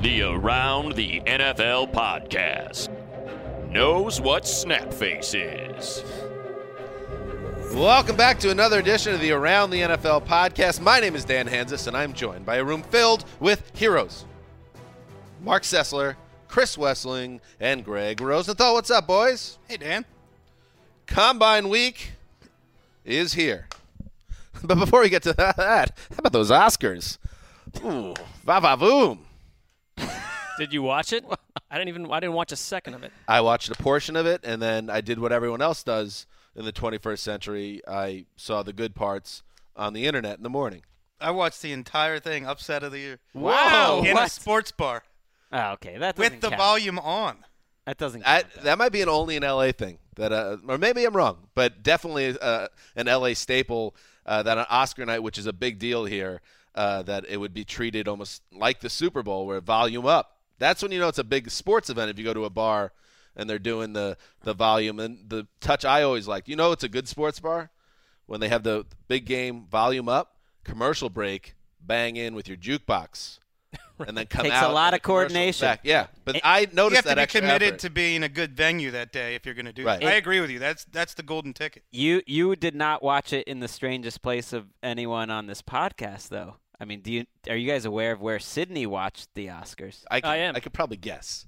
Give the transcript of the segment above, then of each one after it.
The Around the NFL podcast knows what snap face is. Welcome back to another edition of the Around the NFL podcast. My name is Dan Hansis, and I'm joined by a room filled with heroes. Mark Sessler, Chris Wessling, and Greg Rosenthal. What's up, boys? Hey, Dan. Combine week is here. But before we get to that, how about those Oscars? Ooh, va-va-voom. Did you watch it? I didn't watch a second of it. I watched a portion of it, and then I did what everyone else does in the 21st century. I saw the good parts on the internet in the morning. I watched the entire thing, Upset of the Year. Wow. In a What? sports bar Oh, okay. That doesn't with the count. volume on. That doesn't count. That might be an only in LA thing, that, or maybe I'm wrong, but definitely an LA staple that on Oscar night, which is a big deal here, that it would be treated almost like the Super Bowl, where volume up. That's when you know it's a big sports event if you go to a bar and they're doing the volume. And the touch I always like, you know it's a good sports bar? When they have the big game, volume up, commercial break, bang in with your jukebox. And then come Takes out. a lot and of the commercial's coordination. back. Yeah, but I You noticed have that to be extra committed effort. to being a good venue that day if you're going to do Right. it. I agree with you. That's the golden ticket. You did not watch it in the strangest place of anyone on this podcast, though. I mean, are you guys aware of where Sydney watched the Oscars? I am. I could probably guess.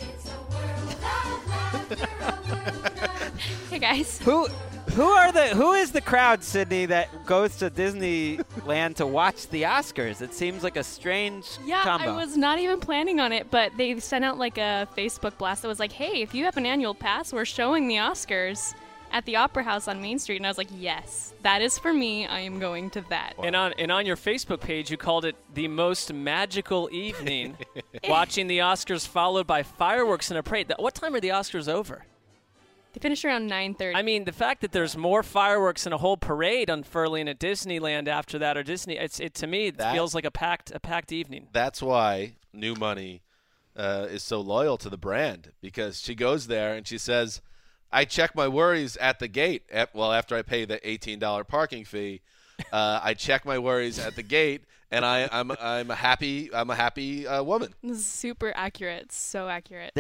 Hey guys. Who is the crowd, Sydney, that goes to Disneyland to watch the Oscars? It seems like a strange Yeah, combo. I was not even planning on it, but they sent out like a Facebook blast that was like, "Hey, if you have an annual pass, we're showing the Oscars at the Opera House on Main Street." And I was like, "Yes, that is for me. I am going to that." And on your Facebook page, you called it the most magical evening, watching the Oscars followed by fireworks and a parade. What time are the Oscars over? They finished around 9:30. I mean, the fact that there's more fireworks and a whole parade unfurling at Disneyland after that, or Disney, it to me That- feels like a packed evening. That's why New Money is so loyal to the brand, because she goes there and she says, I check my worries at the gate. After I pay the $18 parking fee, I check my worries at the gate, and I'm a happy woman. This is super accurate. So accurate.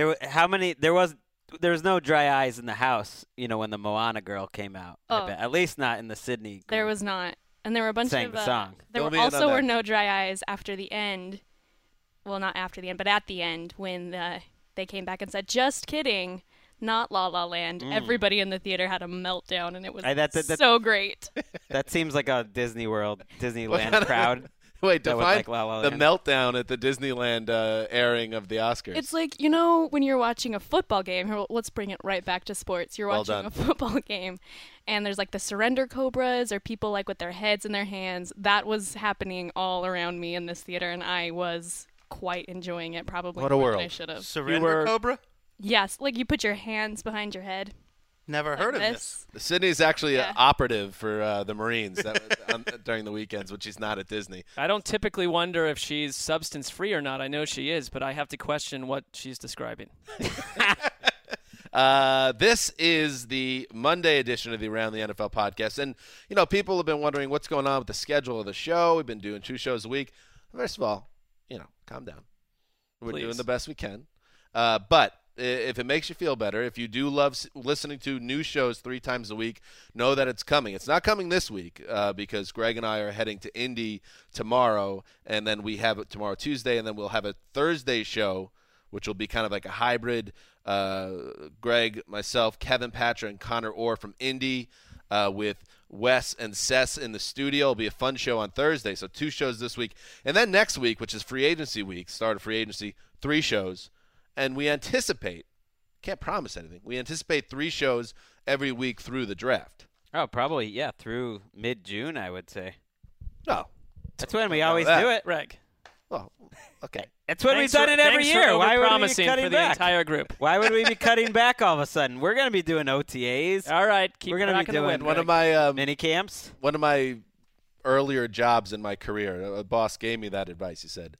There was no dry eyes in the house, when the Moana girl came out. I Oh. bet. At least not in the Sydney. There group. was not. And there were a bunch Sang of the song. There Fill were me in on also that. were no dry eyes after the end. Well, not after the end, but at the end when they came back and said, "Just kidding, not La La Land." Everybody in the theater had a meltdown, and it was so great. That seems like a Disneyland crowd. Wait, That would define like La La the Land. meltdown at the Disneyland airing of the Oscars. It's like, when you're watching a football game, here, let's bring it right back to sports. You're Well watching done. a football game, and there's like the surrender cobras or people like with their heads in their hands. That was happening all around me in this theater, and I was quite enjoying it, probably What a more than I world. should have. Surrender Cobra? Yes, like you put your hands behind your head. Never Like heard of this. Sydney's actually Yeah. an operative for the Marines during the weekends, when she's not at Disney. I don't typically wonder if she's substance-free or not. I know she is, but I have to question what she's describing. This is the Monday edition of the Around the NFL podcast. And, people have been wondering what's going on with the schedule of the show. We've been doing 2 shows a week. First of all, calm down. We're Please. doing the best we can. But if it makes you feel better, if you do love listening to new shows 3 times a week, know that it's coming. It's not coming this week because Greg and I are heading to Indy tomorrow, and then we have it tomorrow, Tuesday, and then we'll have a Thursday show, which will be kind of like a hybrid. Greg, myself, Kevin Patra, and Connor Orr from Indy with Wes and Sess in the studio. It'll be a fun show on Thursday. So 2 shows this week. And then next week, which is free agency week, start of free agency, 3 shows. And we anticipate, can't promise anything, we anticipate 3 shows every week through the draft. Oh, probably, yeah, through mid-June, I would say. No. That's when we About always that. do it. Greg. Well, okay. That's when Thanks we've done for- it every thanks for year. Why would we be overpromising cutting for the back? entire group. Why would we be cutting back all of a sudden? We're going to be doing OTAs, All right, keep We're gonna be cracking the doing whip, One Greg. of my mini camps. one of my earlier jobs in my career, a boss gave me that advice. He said,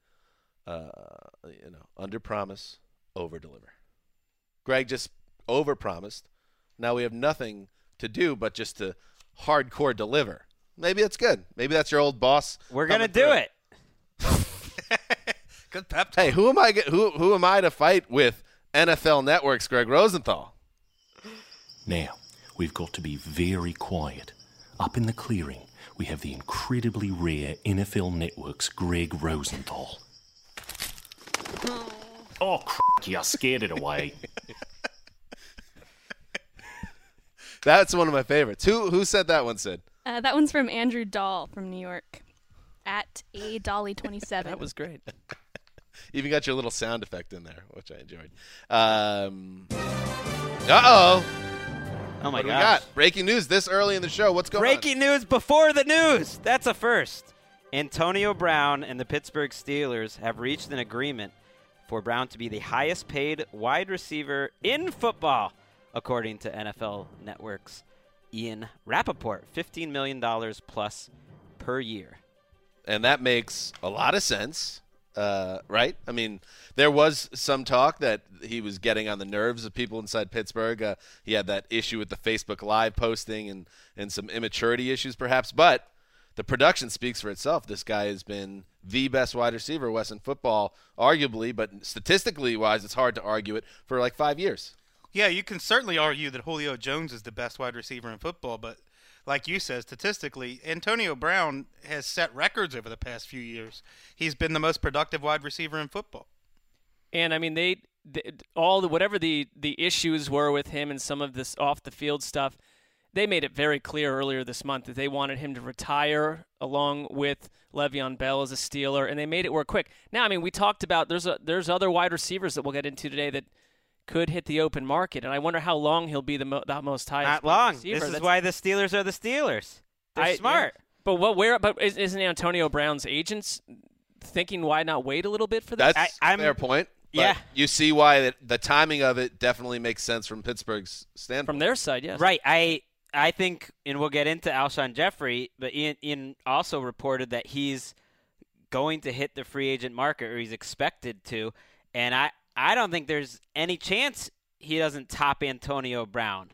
under promise, over deliver. Greg just over promised. Now we have nothing to do but just to hardcore deliver. Maybe that's good. Maybe that's your old boss. We're going to coming do through. it. Good pep talk. Hey, who am I to fight with NFL Network's Greg Rosenthal? Now, we've got to be very quiet. Up in the clearing, we have the incredibly rare NFL Network's Greg Rosenthal. Oh, crikey, I scared it away. That's one of my favorites. Who said that one, Sid? That one's from Andrew Dahl from New York, at @adolly27. That was great. Even got your little sound effect in there, which I enjoyed. Uh-oh. Oh, my What do we gosh. got? Breaking news this early in the show. What's going on? Breaking news before the news. That's a first. Antonio Brown and the Pittsburgh Steelers have reached an agreement for Brown to be the highest paid wide receiver in football, according to NFL Network's Ian Rappaport. $15 million plus per year. And that makes a lot of sense, right? I mean, there was some talk that he was getting on the nerves of people inside Pittsburgh. He had that issue with the Facebook Live posting and some immaturity issues perhaps. But the production speaks for itself. This guy has been the best wide receiver Western football, arguably, but statistically wise, it's hard to argue it, for like 5 years. Yeah, you can certainly argue that Julio Jones is the best wide receiver in football, but like you said, statistically, Antonio Brown has set records over the past few years. He's been the most productive wide receiver in football. And I mean, whatever the issues were with him and some of this off the field stuff, they made it very clear earlier this month that they wanted him to retire along with Le'Veon Bell as a Steeler, and they made it work quick. Now, I mean, we talked about there's other wide receivers that we'll get into today that could hit the open market, and I wonder how long he'll be the most highest. Not long. Receiver. This is why the Steelers are the Steelers. They're smart. Yeah. But isn't Antonio Brown's agents thinking why not wait a little bit for this? That's a fair point. But Yeah. you see why the timing of it definitely makes sense from Pittsburgh's standpoint. From their side, yes. Right. I think, and we'll get into Alshon Jeffrey, but Ian also reported that he's going to hit the free agent market, or he's expected to, and I don't think there's any chance he doesn't top Antonio Brown.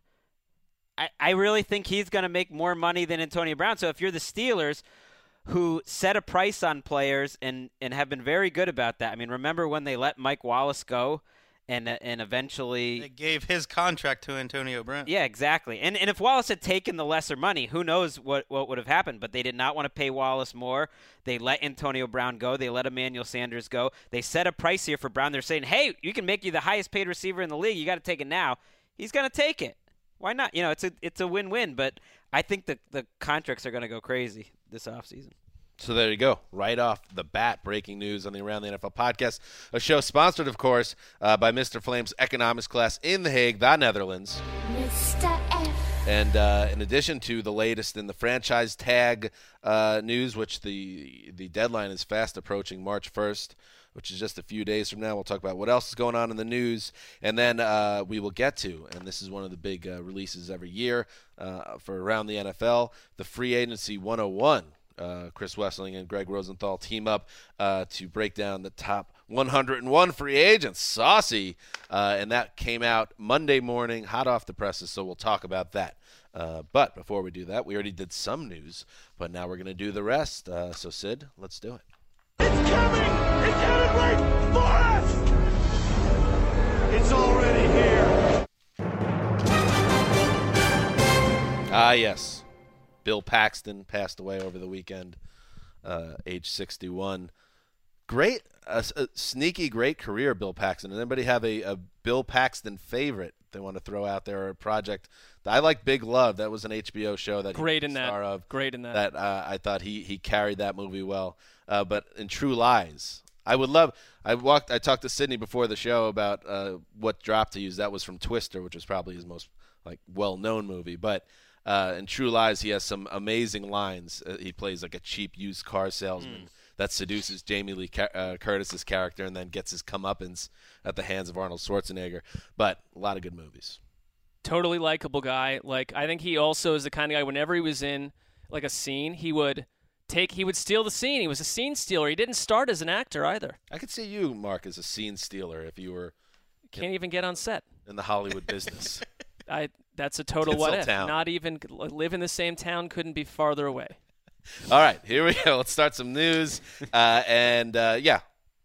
I really think he's going to make more money than Antonio Brown. So if you're the Steelers, who set a price on players and have been very good about that. I mean, remember when they let Mike Wallace go and eventually They gave his contract to Antonio Brown. Yeah, exactly. And if Wallace had taken the lesser money, who knows what would have happened. But they did not want to pay Wallace more. They let Antonio Brown go. They let Emmanuel Sanders go. They set a price here for Brown. They're saying, hey, you can make you the highest paid receiver in the league. You got to take it now. He's going to take it. Why not? You know, it's a win-win. But I think the contracts are going to go crazy this offseason. So there you go. Right off the bat, breaking news on the Around the NFL podcast, a show sponsored, of course, by Mr. Flame's economics class in The Hague, the Netherlands. Mr. F. And in addition to the latest in the franchise tag news, which the deadline is fast approaching, March 1st, which is just a few days from now. We'll talk about what else is going on in the news. And then we will get to, and this is one of the big releases every year for Around the NFL, the Free Agency 101. Chris Wessling and Greg Rosenthal team up to break down the top 101 free agents. Saucy. And that came out Monday morning, hot off the presses, so we'll talk about that. But before we do that, we already did some news, but now we're going to do the rest. So, Sid, let's do it. It's coming! It's headed right for us! It's already here! Ah, yes. Bill Paxton passed away over the weekend, age 61. Great, a sneaky, great career, Bill Paxton. Does anybody have a Bill Paxton favorite they want to throw out there, or a project? I like Big Love. That was an HBO show that Great he was in the that. star of. Great in that. That I thought he carried that movie well. But in True Lies, I talked to Sydney before the show about what drop to use. That was from Twister, which was probably his most well-known movie. But in True Lies, he has some amazing lines. He plays like a cheap used car salesman that seduces Jamie Lee Curtis's character and then gets his comeuppance at the hands of Arnold Schwarzenegger. But a lot of good movies. Totally likable guy. I think he also is the kind of guy, whenever he was in a scene, he would steal the scene. He was a scene stealer. He didn't start as an actor either. I could see you, Mark, as a scene stealer if you were Can't even get on set. in the Hollywood business. That's a total what if. Tinseltown. Not even live in the same town, couldn't be farther away. All right, here we go. Let's start some news.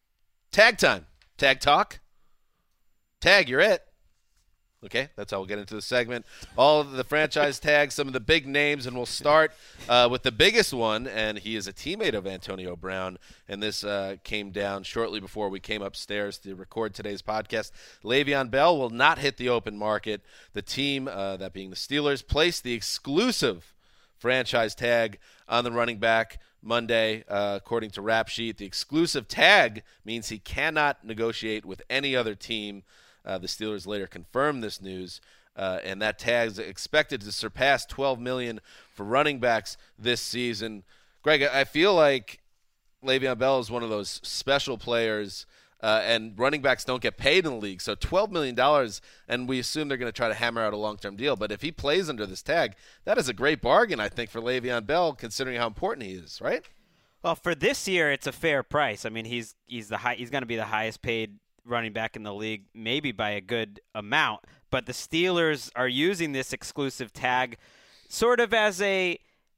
Tag time. Tag talk. Tag, you're it. Okay, that's how we'll get into the segment. All of the franchise tags, some of the big names, and we'll start with the biggest one, and he is a teammate of Antonio Brown, and this came down shortly before we came upstairs to record today's podcast. Le'Veon Bell will not hit the open market. The team, that being the Steelers, placed the exclusive franchise tag on the running back Monday, according to Rap Sheet. The exclusive tag means he cannot negotiate with any other team. The Steelers later confirmed this news, and that tag is expected to surpass $12 million for running backs this season. Greg, I feel like Le'Veon Bell is one of those special players, and running backs don't get paid in the league. So $12 million, and we assume they're going to try to hammer out a long-term deal. But if he plays under this tag, that is a great bargain, I think, for Le'Veon Bell, considering how important he is, right? Well, for this year, it's a fair price. I mean, he's going to be the highest paid running back in the league, maybe by a good amount. But the Steelers are using this exclusive tag sort of as an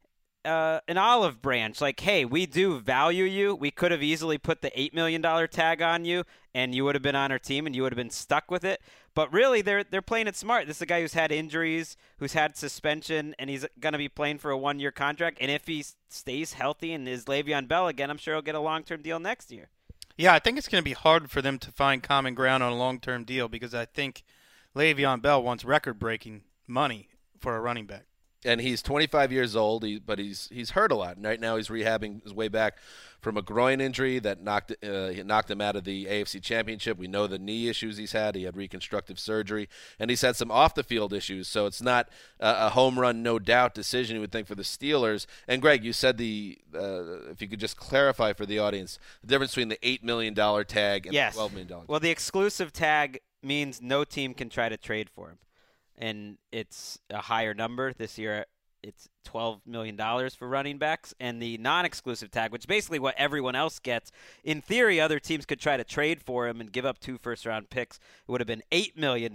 olive branch. Like, hey, we do value you. We could have easily put the $8 million tag on you, and you would have been on our team, and you would have been stuck with it. But really, they're playing it smart. This is a guy who's had injuries, who's had suspension, and he's going to be playing for a one-year contract. And if he stays healthy and is Le'Veon Bell again, I'm sure he'll get a long-term deal next year. Yeah, I think it's going to be hard for them to find common ground on a long-term deal because I think Le'Veon Bell wants record-breaking money for a running back. And he's 25 years old, but he's hurt a lot. And right now he's rehabbing his way back from a groin injury that knocked him out of the AFC Championship. We know the knee issues he's had. He had reconstructive surgery. And he's had some off-the-field issues. So it's not a home run, no doubt decision, you would think, for the Steelers. And, Greg, you said if you could just clarify for the audience, the difference between the $8 million tag and the $12 million tag. Well, the exclusive tag means no team can try to trade for him. And it's a higher number. This year it's $12 million for running backs. And the non-exclusive tag, which is basically what everyone else gets, in theory other teams could try to trade for him and give up 2 first-round picks. It would have been $8 million.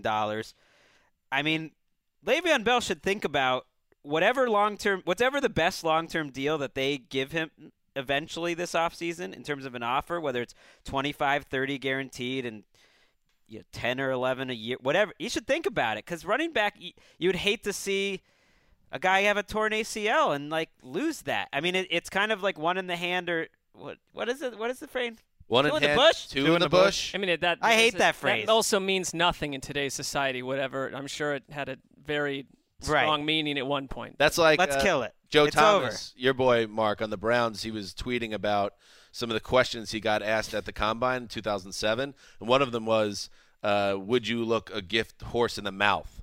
I mean, Le'Veon Bell should think about whatever the best long-term deal that they give him eventually this offseason in terms of an offer, whether it's 25, 30 guaranteed and 10 or 11 a year, whatever. You should think about it because running back, you would hate to see a guy have a torn ACL and lose that. I mean, it's kind of like one in the hand or what is it? What is the phrase? One in the bush, two in the bush. I mean, I hate that phrase. That also means nothing in today's society. Whatever. I'm sure it had a very strong meaning at one point. That's like let's kill it. Joe it's Thomas, over. Your boy Mark on the Browns. He was tweeting about some of the questions he got asked at the Combine in 2007, and one of them was, would you look a gift horse in the mouth?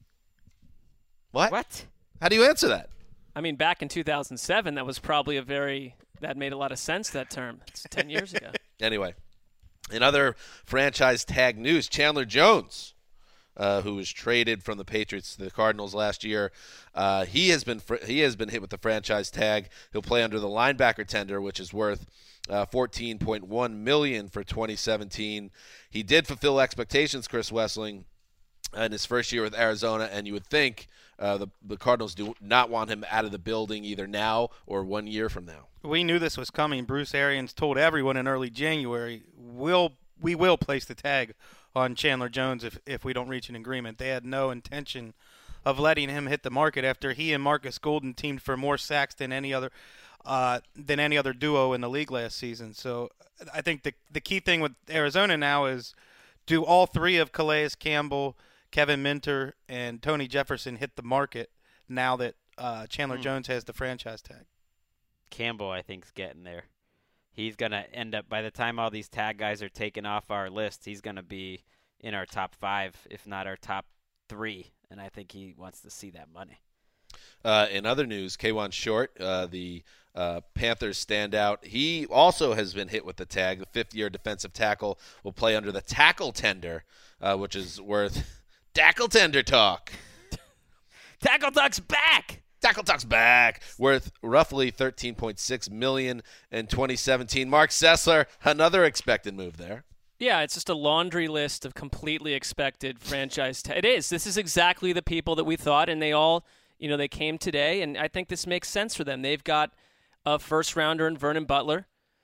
What? How do you answer that? I mean, back in 2007, that was probably that made a lot of sense, that term. It's 10 years ago. Anyway, in other franchise tag news, Chandler Jones, who was traded from the Patriots to the Cardinals last year, he has been hit with the franchise tag. He'll play under the linebacker tender, which is worth $14.1 million for 2017. He did fulfill expectations, Chris Wessling, in his first year with Arizona, and you would think the Cardinals do not want him out of the building either now or 1 year from now. We knew this was coming. Bruce Arians told everyone in early January, we will place the tag on Chandler Jones if we don't reach an agreement. They had no intention of letting him hit the market after he and Marcus Golden teamed for more sacks than any other duo in the league last season. So I think the key thing with Arizona now is, do all three of Calais Campbell, Kevin Minter, and Tony Jefferson hit the market now that Chandler Jones has the franchise tag? Campbell, I think, is getting there. He's going to end up, by the time all these tag guys are taken off our list, he's going to be in our top 5, if not our top 3. And I think he wants to see that money. In other news, K'Wan Short, the Panthers standout, he also has been hit with the tag. The fifth-year defensive tackle will play under the tackle tender, which is worth tackle tender talk. Tackle Talk's back! Tackle Talk's back. Worth roughly $13.6 million in 2017. Mark Sessler, another expected move there. Yeah, it's just a laundry list of completely expected franchise It is. This is exactly the people that we thought, and they all, they came today, and I think this makes sense for them. They've got a first-rounder in Vernon Butler.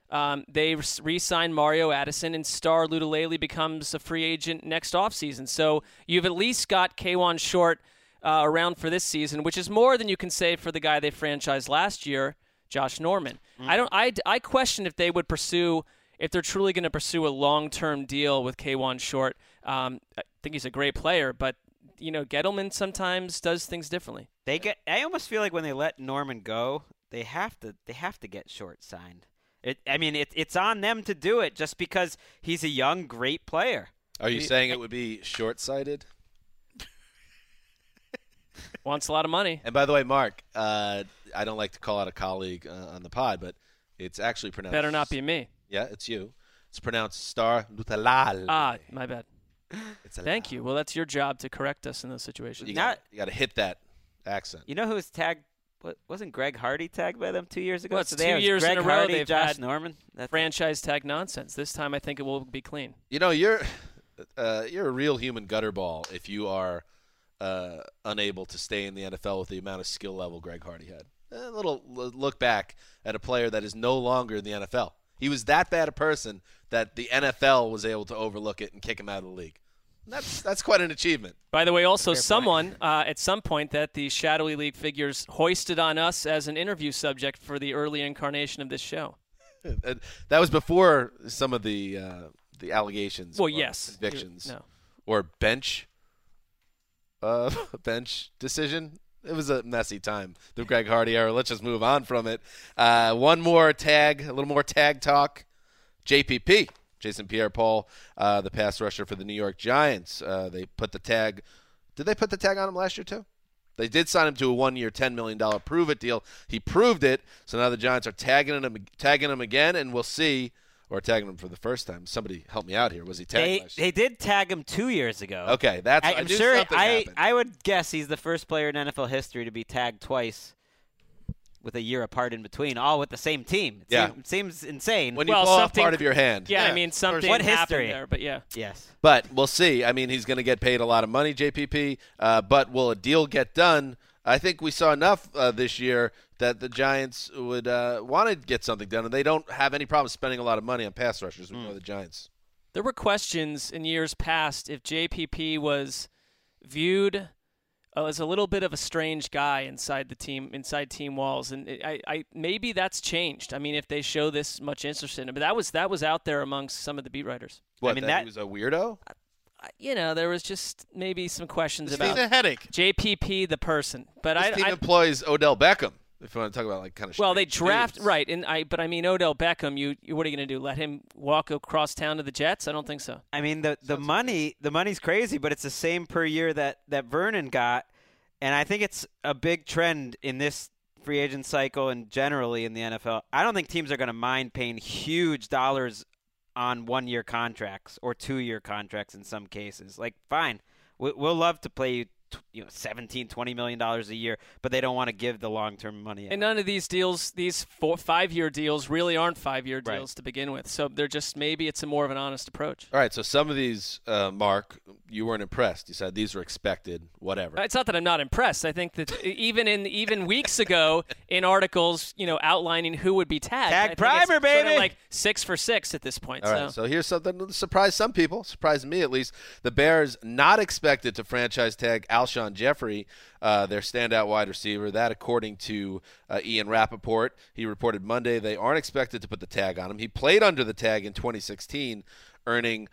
They re-signed Mario Addison, and Star Lutulele becomes a free agent next offseason. So you've at least got Kawann Short around for this season, which is more than you can say for the guy they franchised last year, Josh Norman. I question if they would pursue, if they're truly going to pursue a long-term deal with Kawann Short. I think he's a great player, but Gettleman sometimes does things differently. I almost feel like when they let Norman go, they have to get Short signed. It's on them to do it just because he's a young, great player. Are you saying it would be short-sighted? Wants a lot of money. And by the way, Mark, I don't like to call out a colleague on the pod, but it's actually pronounced. Better not be me. Yeah, it's you. It's pronounced Star Lutulele. Ah, my bad. Thank you. Well, that's your job to correct us in those situations. You got to hit that accent. You know who was tagged? Wasn't Greg Hardy tagged by them 2 years ago? Well, it's 2 years Greg in a row Hardy, they've Josh had Norman. franchise tag nonsense. This time I think it will be clean. You're a real human gutter ball if you are unable to stay in the NFL with the amount of skill level Greg Hardy had. A little look back at a player that is no longer in the NFL. He was that bad a person that the NFL was able to overlook it and kick him out of the league. That's quite an achievement. By the way, also someone at some point that the Shadowy League figures hoisted on us as an interview subject for the early incarnation of this show. That was before some of the allegations. Well, yes, convictions, no, or bench decision. It was a messy time, the Greg Hardy era. Let's just move on from it. One more tag, a little more tag talk. JPP. Jason Pierre-Paul, the pass rusher for the New York Giants. They put the tag. Did they put the tag on him last year too? They did sign him to a 1-year, $10 million prove-it deal. He proved it, so now the Giants are tagging him again, and we'll see. Or tagging him for the first time. Somebody help me out here. Was he tagged last year? They did tag him 2 years ago. Okay, I'm sure I would guess he's the first player in NFL history to be tagged twice with a year apart in between, all with the same team. It seems insane. When you blow off part of your hand. Yeah, I mean, something happened there, but yeah. Yes. But we'll see. I mean, he's going to get paid a lot of money, JPP, but will a deal get done? I think we saw enough this year that the Giants would want to get something done, and they don't have any problem spending a lot of money on pass rushers. We know the Giants. There were questions in years past if JPP was viewed as a little bit of a strange guy inside team walls, and I maybe that's changed. I mean, if they show this much interest in him, but that was out there amongst some of the beat writers. What? I mean, that he was a weirdo. There was just maybe some questions about a headache. JPP the person, but this team employs Odell Beckham. If you want to talk about kind of they draft right, but I mean Odell Beckham. You what are you going to do? Let him walk across town to the Jets? I don't think so. I mean the money's crazy, but it's the same per year that Vernon got, and I think it's a big trend in this free agent cycle and generally in the NFL. I don't think teams are going to mind paying huge dollars on 1-year contracts or 2-year contracts in some cases. Like, fine, we'll love to play you $17, $20 million a year, but they don't want to give the long-term money out. And none of these deals, these 5-year deals, really aren't 5-year deals to begin with. So they're just maybe it's a more of an honest approach. All right. So some of these, Mark, you weren't impressed. You said these were expected. Whatever. It's not that I'm not impressed. I think that even weeks ago in articles, outlining who would be tagged. Tag primer, baby. Sort of like 6 for 6 at this point. All right. So here's something that surprised some people. Surprised me at least. The Bears not expected to franchise tag Alshon Jeffrey, their standout wide receiver. That, according to Ian Rappaport, he reported Monday they aren't expected to put the tag on him. He played under the tag in 2016, earning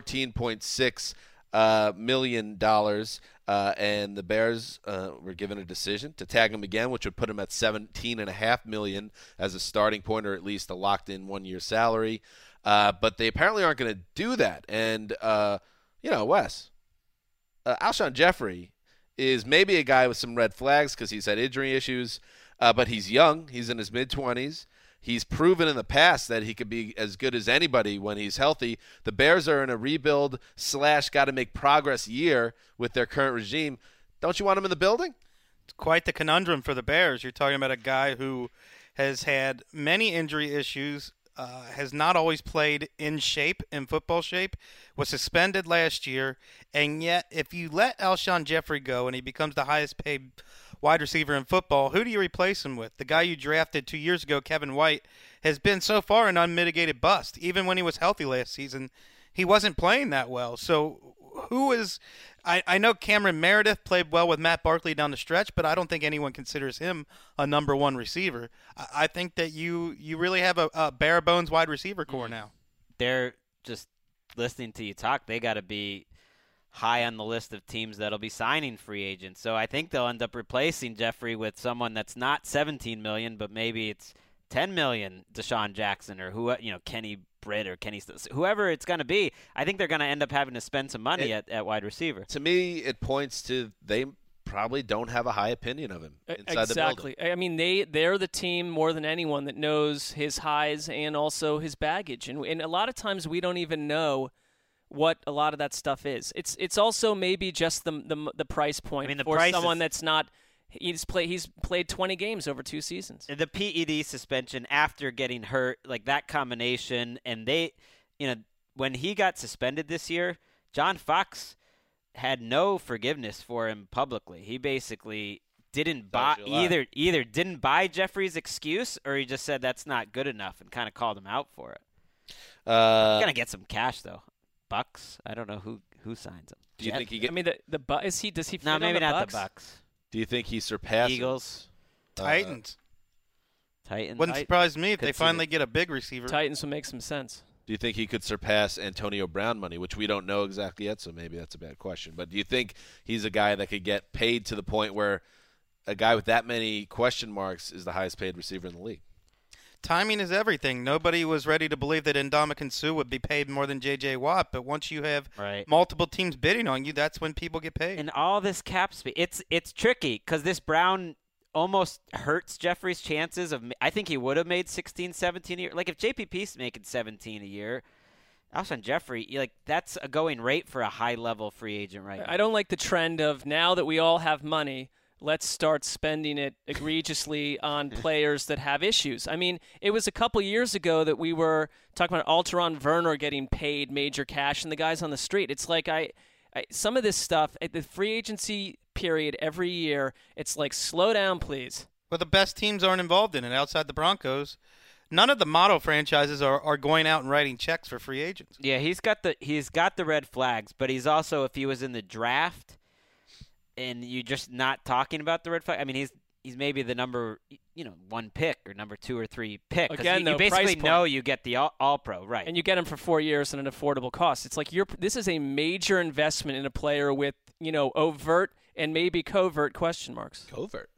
$14.6 million, and the Bears were given a decision to tag him again, which would put him at $17.5 million as a starting point, or at least a locked-in 1-year salary. But they apparently aren't going to do that. And Wes, Alshon Jeffrey is maybe a guy with some red flags because he's had injury issues, but he's young. He's in his mid-20s. He's proven in the past that he could be as good as anybody when he's healthy. The Bears are in a rebuild / got-to-make-progress year with their current regime. Don't you want him in the building? It's quite the conundrum for the Bears. You're talking about a guy who has had many injury issues, has not always played in football shape, was suspended last year, and yet if you let Alshon Jeffrey go and he becomes the highest paid wide receiver in football. Who do you replace him with? The guy you drafted 2 years ago, Kevin White, has been so far an unmitigated bust. Even when he was healthy last season, he wasn't playing that well. So who is – I know Cameron Meredith played well with Matt Barkley down the stretch, but I don't think anyone considers him a number one receiver. I think that you really have a bare-bones wide receiver core now. They're just listening to you talk. They got to be high on the list of teams that'll be signing free agents. So I think they'll end up replacing Jeffrey with someone that's not $17 million, but maybe it's $10 million, Deshaun Jackson or Kenny Britt or whoever it's going to be. I think they're going to end up having to spend some money at wide receiver. To me, it points to they probably don't have a high opinion of him inside the building. Exactly. I mean, they're the team more than anyone that knows his highs and also his baggage. And a lot of times we don't even know what a lot of that stuff is. It's also maybe just the price point for someone that's not – He's played 20 games over 2 seasons. The PED suspension after getting hurt, like that combination, and when he got suspended this year, John Fox had no forgiveness for him publicly. He basically didn't buy either didn't buy Jeffrey's excuse, or he just said that's not good enough and kind of called him out for it. He's gonna get some cash though. Bucks. I don't know who signs him. Do you think he gets? I mean, does he? Fit no, maybe on the not Bucks? the Bucks. Do you think he surpasses Eagles? Titans. Titans. Wouldn't surprise me if they finally get a big receiver. Titans would make some sense. Do you think he could surpass Antonio Brown money, which we don't know exactly yet, so maybe that's a bad question. But do you think he's a guy that could get paid to the point where a guy with that many question marks is the highest paid receiver in the league? Timing is everything. Nobody was ready to believe that Ndamukong Suh would be paid more than J.J. Watt, but once you have multiple teams bidding on you, that's when people get paid. And all this cap space, it's tricky because this Brown almost hurts Jeffrey's chances of. I think he would have made 16, 17 a year. Like if JPP's making 17 a year, Alshon Jeffrey, that's a going rate for a high-level free agent right now. I don't like the trend of now that we all have money, let's start spending it egregiously on players that have issues. I mean, it was a couple years ago that we were talking about Alteron Werner getting paid major cash and the guys on the street. It's like some of this stuff at the free agency period every year, it's like slow down, please. Well, the best teams aren't involved in it outside the Broncos. None of the model franchises are going out and writing checks for free agents. Yeah, he's got the red flags, but he's also, if he was in the draft and you're just not talking about the red flag, I mean, he's maybe the number 1 pick or number 2 or 3 pick. Again, you basically know you get the all-pro, right? And you get him for 4 years at an affordable cost. It's like this is a major investment in a player with overt and maybe covert question marks. Covert.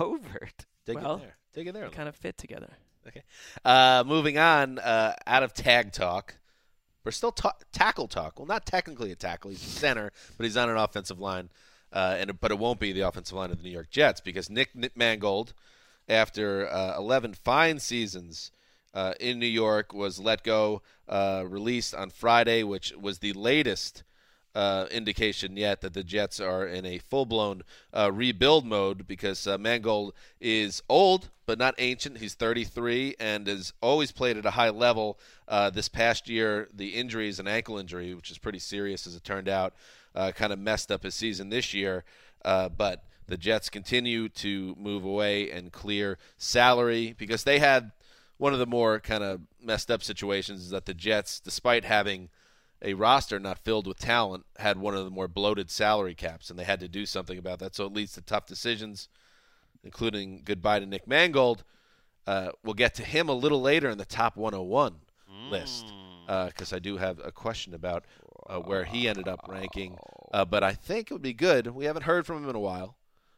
Dig it there. They kind of fit together. Okay. Moving on, out of tag talk. We're still tackle talk. Well, not technically a tackle. He's a center, but he's on an offensive line. But it won't be the offensive line of the New York Jets because Nick Mangold, after 11 fine seasons in New York, was let go, released on Friday, which was the latest indication yet that the Jets are in a full-blown rebuild mode because Mangold is old but not ancient. He's 33 and has always played at a high level. This past year, the injury is an ankle injury, which is pretty serious as it turned out. Kind of messed up his season this year, but the Jets continue to move away and clear salary because they had one of the more kind of messed up situations is that the Jets, despite having a roster not filled with talent, had one of the more bloated salary caps, and they had to do something about that. So it leads to tough decisions, including goodbye to Nick Mangold. We'll get to him a little later in the top 101 list because I do have a question about where he ended up ranking. But I think it would be good. We haven't heard from him in a while.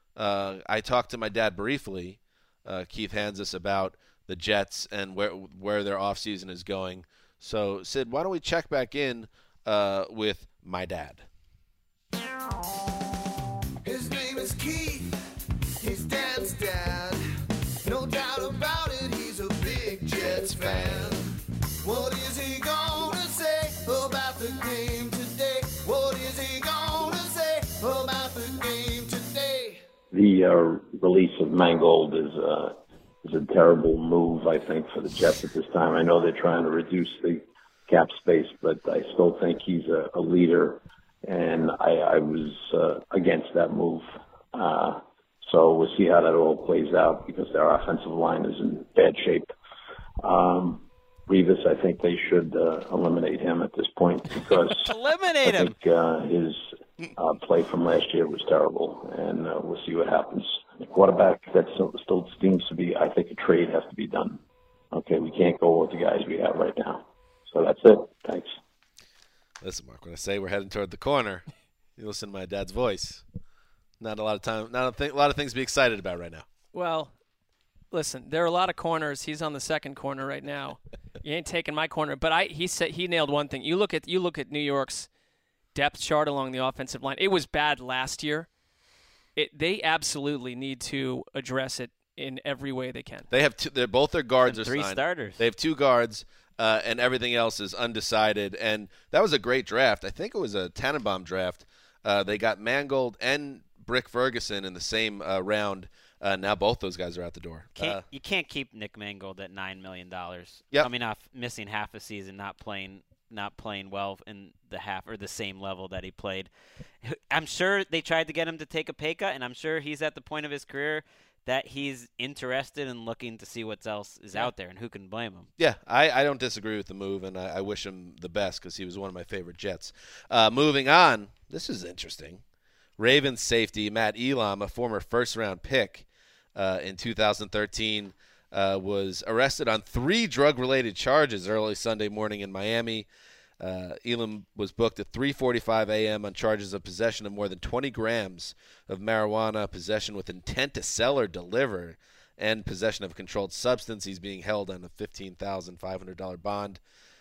I talked to my dad briefly, Keith Hansis, about the Jets and where their offseason is going. So, Sid, why don't we check back in with my dad? His name is Keith. He's Dad's dad. No doubt about it, he's a big Jets fan. What is he gonna say about the game today? What is he gonna say about the game today? The release of Mangold is a terrible move, I think, for the Jets at this time. I know they're trying to reduce the cap space, but I still think he's a leader, and I was against that move. So we'll see how that all plays out because their offensive line is in bad shape. Revis, I think they should eliminate him at this point because eliminate him. I think his play from last year was terrible, and we'll see what happens. The quarterback, that still seems to be, I think a trade has to be done. Okay, we can't go with the guys we have right now. So that's it. Thanks. Listen, Mark, when I say we're heading toward the corner, you listen to my dad's voice. Not a lot of time. Not a lot of things to be excited about right now. Well, listen, there are a lot of corners. He's on the second corner right now. You ain't taking my corner. But he said he nailed one thing. You look at New York's depth chart along the offensive line. It was bad last year. They absolutely need to address it in every way they can. They have both their guards are 3 signed. starters. They have 2 guards, and everything else is undecided. And that was a great draft. I think it was a Tannenbaum draft. They got Mangold and Brick Ferguson in the same round. Now both those guys are out the door. You can't keep Nick Mangold at $9 million. Yep. Coming off missing half a season, not playing well in the half or the same level that he played. I'm sure they tried to get him to take a pay cut, and I'm sure he's at the point of his career that he's interested in looking to see what else is out there, and who can blame him? Yeah, I don't disagree with the move, and I wish him the best because he was one of my favorite Jets. Moving on, this is interesting. Ravens safety Matt Elam, a former first-round pick in 2013, was arrested on 3 drug-related charges early Sunday morning in Miami. Elam was booked at 3:45 a.m. on charges of possession of more than 20 grams of marijuana, possession with intent to sell or deliver, and possession of a controlled substance. He's being held on a $15,500 bond.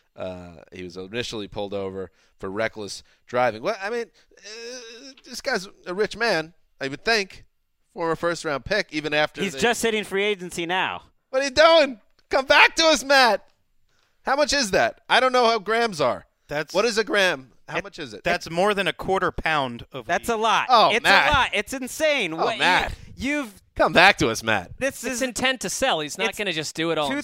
He was initially pulled over for reckless driving. Well, I mean, this guy's a rich man, I would think. Former first-round pick, even after he's just hitting free agency now. What are you doing? Come back to us, Matt. How much is that? I don't know how grams are. What is a gram? How much is it? That's more than a quarter pound of That's weed. a lot. Oh, it's Matt. a lot. It's insane. Oh, Matt. You've come back to us, Matt. It's intent to sell. He's not going to just do it all.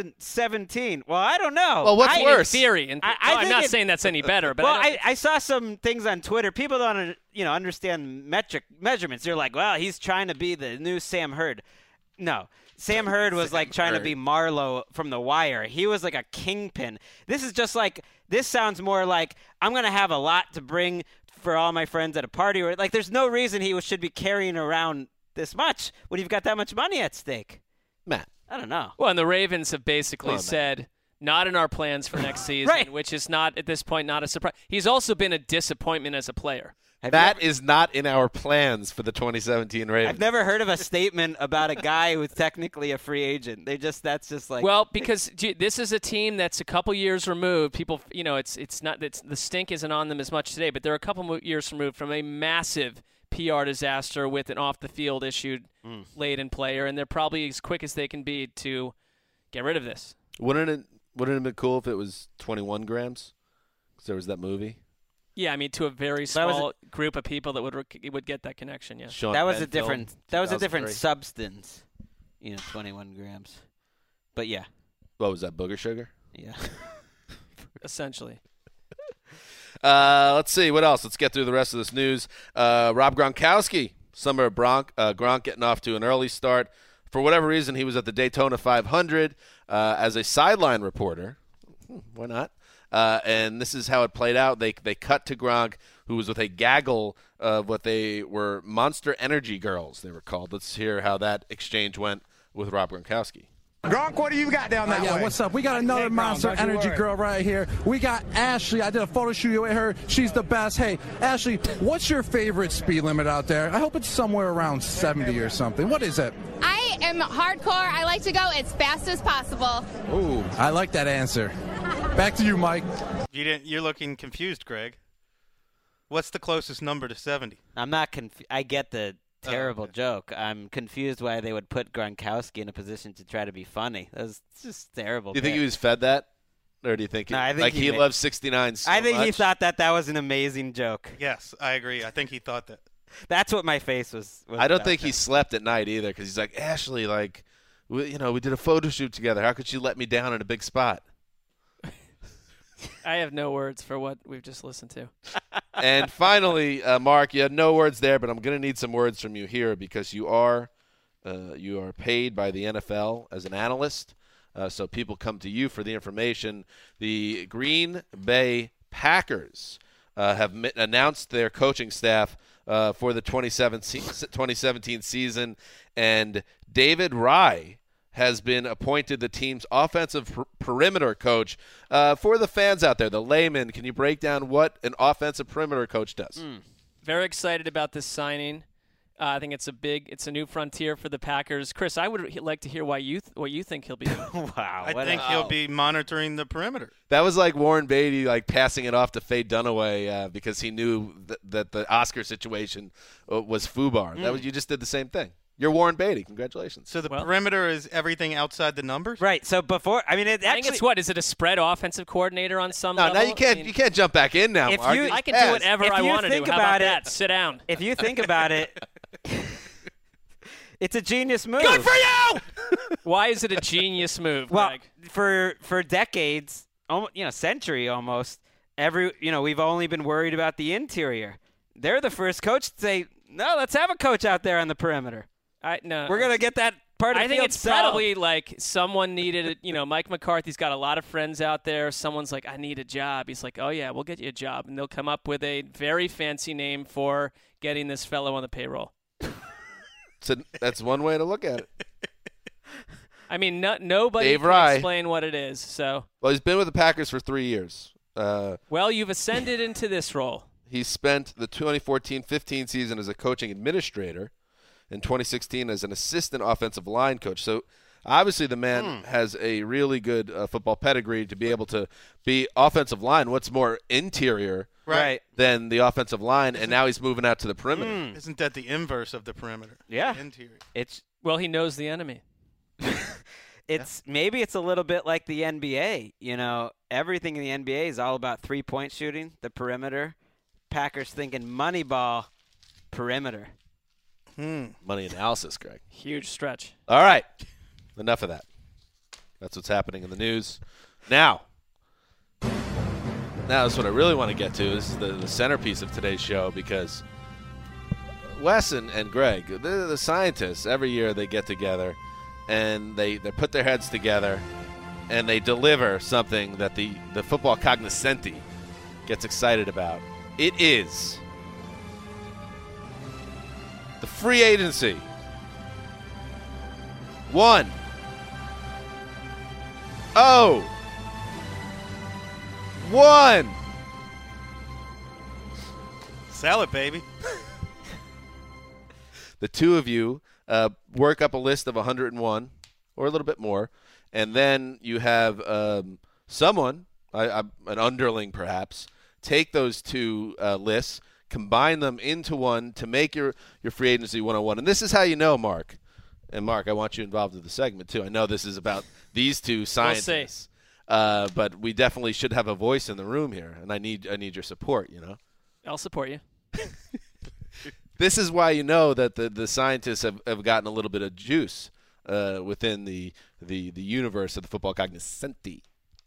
2017. Well, I don't know. Well, what's worse? In theory, I'm not saying that's any better. But well, I saw some things on Twitter. People don't, understand measurements. They're like, well, he's trying to be the new Sam Hurd. No. Sam Hurd was like trying to be Marlowe from The Wire. He was like a kingpin. This is just like, this sounds more like I'm going to have a lot to bring for all my friends at a party. Or like, there's no reason he should be carrying around this much when you've got that much money at stake. Matt. I don't know. Well, and the Ravens have basically said, not in our plans for next season, Right. which is not, at this point, not a surprise. He's also been a disappointment as a player. That is not in our plans for the 2017 Ravens. I've never heard of a statement about a guy who's technically a free agent. That's just like. Well, because this is a team that's a couple years removed. People, it's not the stink isn't on them as much today, but they're a couple years removed from a massive PR disaster with an off the field issued laden player, and they're probably as quick as they can be to get rid of this. Wouldn't it have been cool if it was 21 grams? Because there was that movie. Yeah, I mean, to a very small group of people that would get that connection. Yeah, Sean that was Penn a different. film, That was a different 2003. substance. 21 grams. But yeah. What was that? Booger sugar? Yeah. Essentially. Let's see what else. Let's get through the rest of this news. Rob Gronkowski, summer of Gronk getting off to an early start. For whatever reason, he was at the Daytona 500 as a sideline reporter. Why not? And this is how it played out. They cut to Gronk, who was with a gaggle of what they were Monster Energy girls, they were called. Let's hear how that exchange went with Rob Gronkowski. Gronk, what do you got down that way? What's up? We got another Monster Energy girl right here. We got Ashley. I did a photo shoot with her. She's the best. Hey, Ashley, what's your favorite speed limit out there? I hope it's somewhere around 70 or something. What is it? I am hardcore. I like to go as fast as possible. Ooh, I like that answer. Back to you, Mike. You're looking confused, Greg. What's the closest number to 70? I'm not confused. I get the terrible joke. I'm confused why they would put Gronkowski in a position to try to be funny. That's just terrible. Do you think he was fed that? Or do you think, I think he loves 69 so I think much? he thought that was an amazing joke. Yes, I agree. I think he thought that. That's what my face was I don't think he slept at night either because he's like, Ashley, we did a photo shoot together. How could she let me down in a big spot? I have no words for what we've just listened to. And finally, Mark, you had no words there, but I'm going to need some words from you here because you are paid by the NFL as an analyst. So people come to you for the information. The Green Bay Packers have announced their coaching staff for the 2017 season, and David Rye has been appointed the team's offensive perimeter coach. For the fans out there, the layman, can you break down what an offensive perimeter coach does? Very excited about this signing. I think it's a new frontier for the Packers. Chris, I would like to hear what you think he'll be doing. Wow. I think he'll be monitoring the perimeter. That was like Warren Beatty passing it off to Faye Dunaway because he knew that the Oscar situation was FUBAR. You just did the same thing. You're Warren Beatty. Congratulations. So the perimeter is everything outside the numbers? Right. So before, I think it's what? Is it a spread offensive coordinator on some level? No, you can't jump back in now, Mark. I can do whatever I want to do. How about that? Sit down. If you think about it, it's a genius move. Good for you! Why is it a genius move, Well, Greg? for decades, century almost, we've only been worried about the interior. They're the first coach to say, no, let's have a coach out there on the perimeter. No, we're gonna get that part of the I think field it's solved. probably like someone needed it. Mike McCarthy's got a lot of friends out there. Someone's like, I need a job. He's like, oh, yeah, we'll get you a job. And they'll come up with a very fancy name for getting this fellow on the payroll. So that's one way to look at it. I mean, nobody Dave can Rye. explain what it is. So. Well, he's been with the Packers for 3 years. Well, you've ascended into this role. He spent the 2014-15 season as a coaching administrator. In 2016 as an assistant offensive line coach. So obviously the man has a really good football pedigree to be able to be offensive line. What's more interior than the offensive line, and now he's moving out to the perimeter. Isn't that the inverse of the perimeter? Yeah. The interior. Well, he knows the enemy. Maybe it's a little bit like the NBA. Everything in the NBA is all about 3-point shooting, the perimeter. Packers thinking money ball, perimeter. Money analysis, Greg. Huge stretch. All right. Enough of that. That's what's happening in the news. Now that's what I really want to get to. This is the centerpiece of today's show because Wes and Greg, the scientists, every year they get together and they put their heads together and they deliver something that the football cognoscenti gets excited about. It is the free agency. 1-0. Sell it, baby. The two of you work up a list of 101 or a little bit more, and then you have someone, an underling perhaps, take those two lists, combine them into one to make your free agency 101. And this is how you know, Mark. And, Mark, I want you involved in the segment, too. I know this is about these two scientists. But we definitely should have a voice in the room here, and I need your support, I'll support you. This is why you know that the scientists have gotten a little bit of juice within the universe of the football cognoscenti.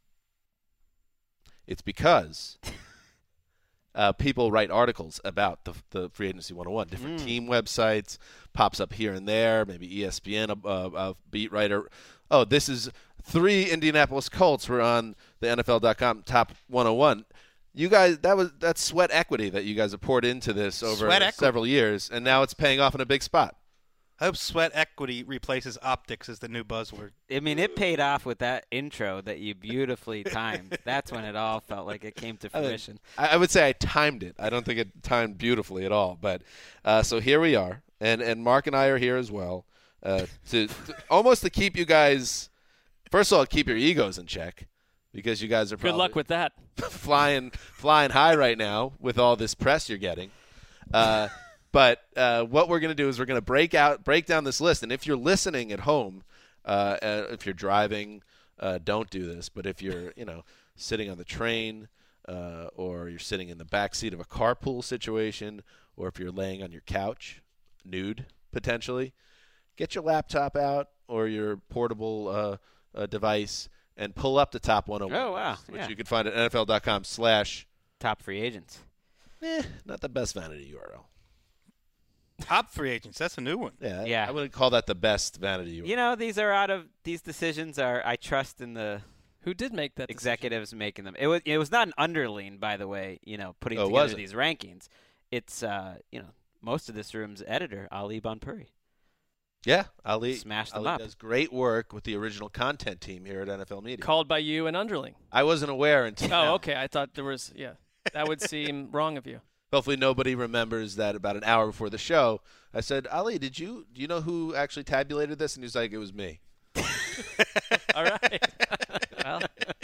It's because people write articles about the Free Agency 101, different team websites, pops up here and there, maybe ESPN, a beat writer. Oh, this is 3 Indianapolis Colts were on the NFL.com top 101. You guys, that's sweat equity that you guys have poured into this over several years, and now it's paying off in a big spot. I hope sweat equity replaces optics as the new buzzword. I mean, it paid off with that intro that you beautifully timed. That's when it all felt like it came to fruition. I would say I timed it. I don't think it timed beautifully at all. But so here we are, and Mark and I are here as well to almost to keep you guys. First of all, keep your egos in check because you guys are probably good luck with that. flying high right now with all this press you're getting. But what we're going to do is we're going to break down this list. And if you're listening at home, if you're driving, don't do this. But if you're, sitting on the train or you're sitting in the back seat of a carpool situation, or if you're laying on your couch, nude potentially, get your laptop out or your portable device and pull up the top 101. Oh, wow. Which you can find at NFL.com/. Top free agents. Not the best vanity URL. Top free agents. That's a new one. Yeah. I wouldn't call that the best vanity URL. You know, these decisions are, I trust in the who did make that executives making them. It was not an underling, by the way, putting together these rankings. It's, most of this room's editor, Ali Bonpuri. Yeah, Ali smashed them Ali up. Does great work with the original content team here at NFL Media. Called by you an underling. I wasn't aware until Oh, okay. I thought there was, that would seem wrong of you. Hopefully nobody remembers that about an hour before the show, I said, Ali, do you know who actually tabulated this? And he was like, it was me. All right. Well.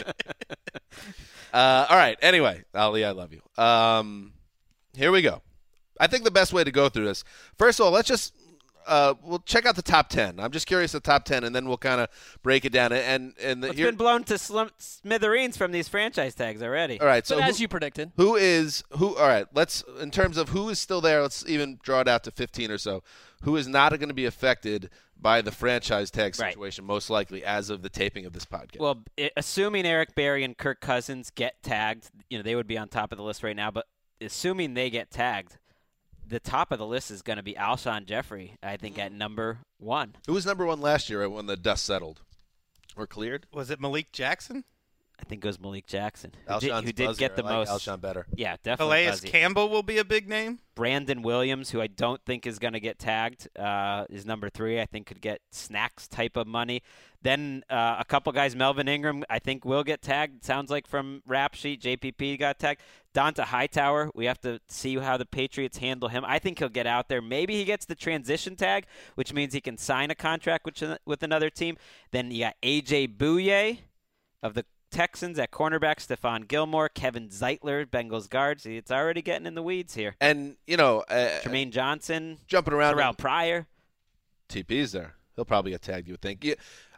All right. Anyway, Ali, I love you. Here we go. I think the best way to go through this, first of all, let's just we'll check out the top 10. I'm just curious the top 10, and then we'll kind of break it down. It's been blown to smithereens from these franchise tags already. All right, so as you predicted, who? All right, let's in terms of who is still there. Let's even draw it out to 15 or so. Who is not going to be affected by the franchise tag situation, most likely as of the taping of this podcast? Well, assuming Eric Berry and Kirk Cousins get tagged, they would be on top of the list right now. But assuming they get tagged, the top of the list is going to be Alshon Jeffrey, I think, at number 1. Who was number 1 last year when the dust settled? Or cleared? Was it Malik Jackson? I think it was Malik Jackson, who did get the most. Alshon better. Yeah, definitely. Calais Campbell will be a big name. Brandon Williams, who I don't think is going to get tagged, is number 3. I think could get snacks type of money. Then a couple guys, Melvin Ingram, I think will get tagged. Sounds like from Rap Sheet, JPP got tagged. Donta Hightower, we have to see how the Patriots handle him. I think he'll get out there. Maybe he gets the transition tag, which means he can sign a contract with another team. Then you got A.J. Bouye of the Texans at cornerback, Stephon Gilmore, Kevin Zeitler, Bengals guard. See, it's already getting in the weeds here. And, Jermaine Johnson, jumping around. Terrell Pryor. TP's there. He'll probably get tagged, you would think.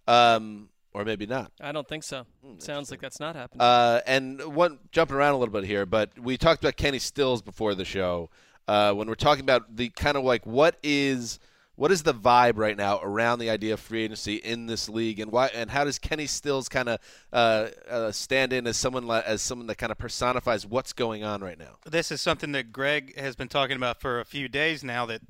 Or maybe not. I don't think so. Sounds like that's not happening. And jumping around a little bit here, but we talked about Kenny Stills before the show. When we're talking about the kind of like what is the vibe right now around the idea of free agency in this league, and why, and how does Kenny Stills kind of stand in as someone that kind of personifies what's going on right now? This is something that Greg has been talking about for a few days now. That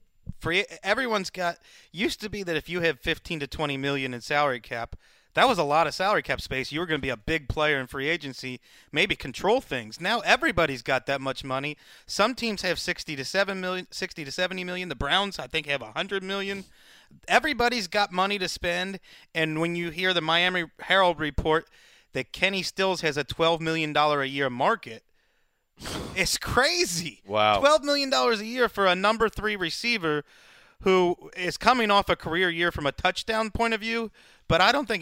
everyone's got used to be that if you have 15 to 20 million in salary cap, that was a lot of salary cap space. You were going to be a big player in free agency, maybe control things. Now everybody's got that much money. Some teams have 60 to 70 million. The Browns, I think, have 100 million. Everybody's got money to spend. And when you hear the Miami Herald report that Kenny Stills has a $12 million a year market, it's crazy. Wow. $12 million a year for a number 3 receiver who is coming off a career year from a touchdown point of view. But I don't think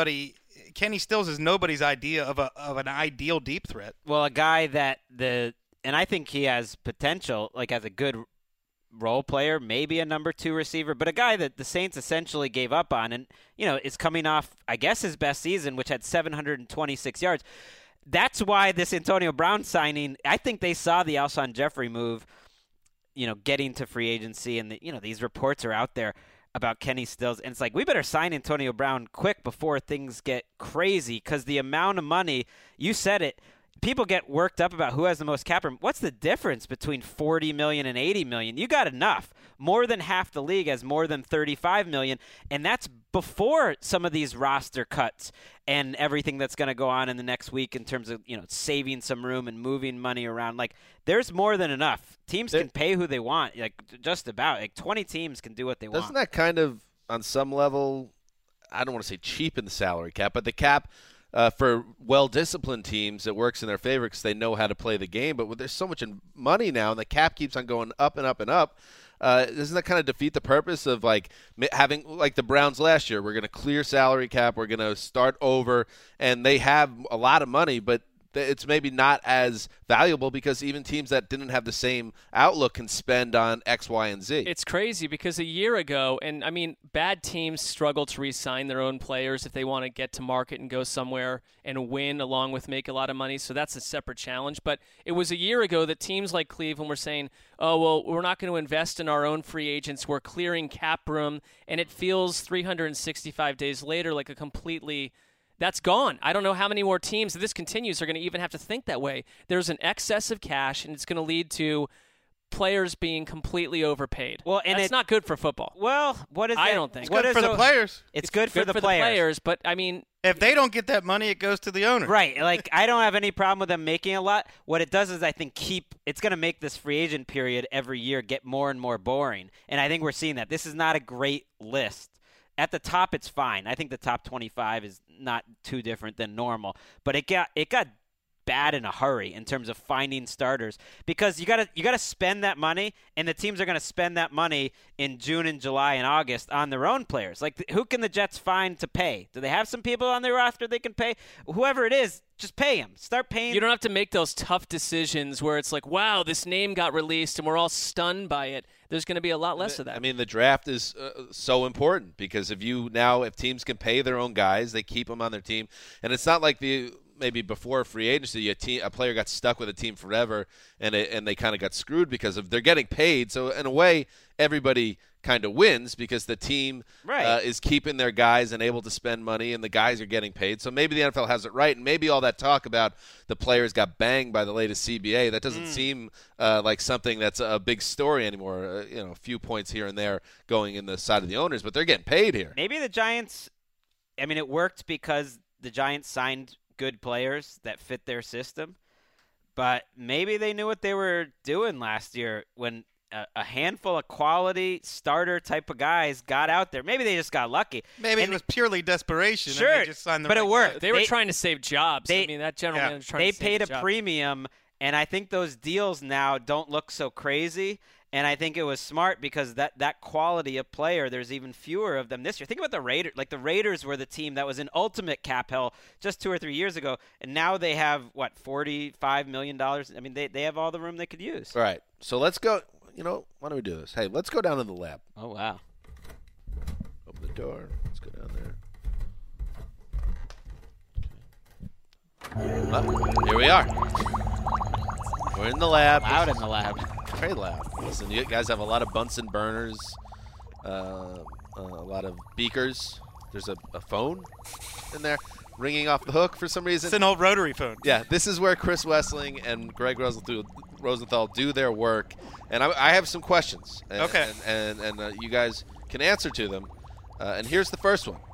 Kenny Stills is nobody's idea of an ideal deep threat. Well, a guy and I think he has potential, like as a good role player, maybe a number 2 receiver, but a guy that the Saints essentially gave up on and, is coming off, I guess, his best season, which had 726 yards. That's why this Antonio Brown signing, I think they saw the Alshon Jeffrey move, getting to free agency, and these reports are out there about Kenny Stills, and it's like, we better sign Antonio Brown quick before things get crazy, because the amount of money, you said it, people get worked up about who has the most cap room. What's the difference between $40 million and $80 million? You got enough. More than half the league has more than $35 million, and that's before some of these roster cuts and everything that's going to go on in the next week in terms of saving some room and moving money around. Like, there's more than enough. Teams can pay who they want. Like, just about. Like, 20 teams can do what they want. Doesn't that kind of, on some level, I don't want to say cheapen the salary cap, but the cap for well-disciplined teams, it works in their favor because they know how to play the game. But there's so much money now, and the cap keeps on going up and up and up. Doesn't that kind of defeat the purpose of having like the Browns last year? We're going to clear salary cap. We're going to start over, and they have a lot of money, but it's maybe not as valuable because even teams that didn't have the same outlook can spend on X, Y, and Z. It's crazy because a year ago, and I mean, bad teams struggle to re-sign their own players if they want to get to market and go somewhere and win along with make a lot of money. So that's a separate challenge. But it was a year ago that teams like Cleveland were saying, oh, well, we're not going to invest in our own free agents. We're clearing cap room. And it feels 365 days later like a completely That's gone. I don't know how many more teams, if this continues, are going to even have to think that way. There's an excess of cash, and it's going to lead to players being completely overpaid. Well, and it's not good for football. Well, what is I that? don't think. It's good for the players. It's good for the players. But, I mean, if they don't get that money, it goes to the owner. Right. Like, I don't have any problem with them making a lot. What it does is, I think, it's going to make this free agent period every year get more and more boring. And I think we're seeing that. This is not a great list. At the top, it's fine. I think the top 25 is not too different than normal. But it got bad in a hurry in terms of finding starters, because you gotta spend that money, and the teams are going to spend that money in June and July and August on their own players. Like, who can the Jets find to pay? Do they have some people on their roster they can pay? Whoever it is, just pay them. Start paying. You don't have to make those tough decisions where it's like, wow, this name got released and we're all stunned by it. There's going to be a lot less of that. I mean, the draft is so important, because if teams can pay their own guys, they keep them on their team. And it's not like maybe before free agency, a player got stuck with a team forever, and they kind of got screwed because they're getting paid. So in a way, everybody kind of wins, because the team is keeping their guys and able to spend money, and the guys are getting paid. So maybe the NFL has it right, and maybe all that talk about the players got banged by the latest CBA, that doesn't seem like something that's a big story anymore. A few points here and there going in the side of the owners, but they're getting paid here. Maybe the Giants, I mean, it worked because the Giants signed good players that fit their system, but maybe they knew what they were doing last year when a handful of quality starter type of guys got out there. Maybe they just got lucky. Maybe it was purely desperation. Sure, and they just signed but it worked. They were trying to save jobs. I mean, that general manager trying to save They paid a jobs. premium, and I think those deals now don't look so crazy. And I think it was smart, because that quality of player, there's even fewer of them this year. Think about the Raiders. Like, the Raiders were the team that was in ultimate cap hell just 2 or 3 years ago, and now they have, $45 million? I mean, they have all the room they could use. All right, so let's go. Why don't we do this? Hey, let's go down to the lab. Oh, wow. Open the door. Let's go down there. Well, here we are. We're in the lab. Loud in the lab. Very loud. Listen, you guys have a lot of Bunsen burners, a lot of beakers. There's a phone in there ringing off the hook for some reason. It's an old rotary phone. Yeah, this is where Chris Wessling and Greg Rosenthal do their work. And I have some questions. Okay. And you guys can answer to them. And here's the first one.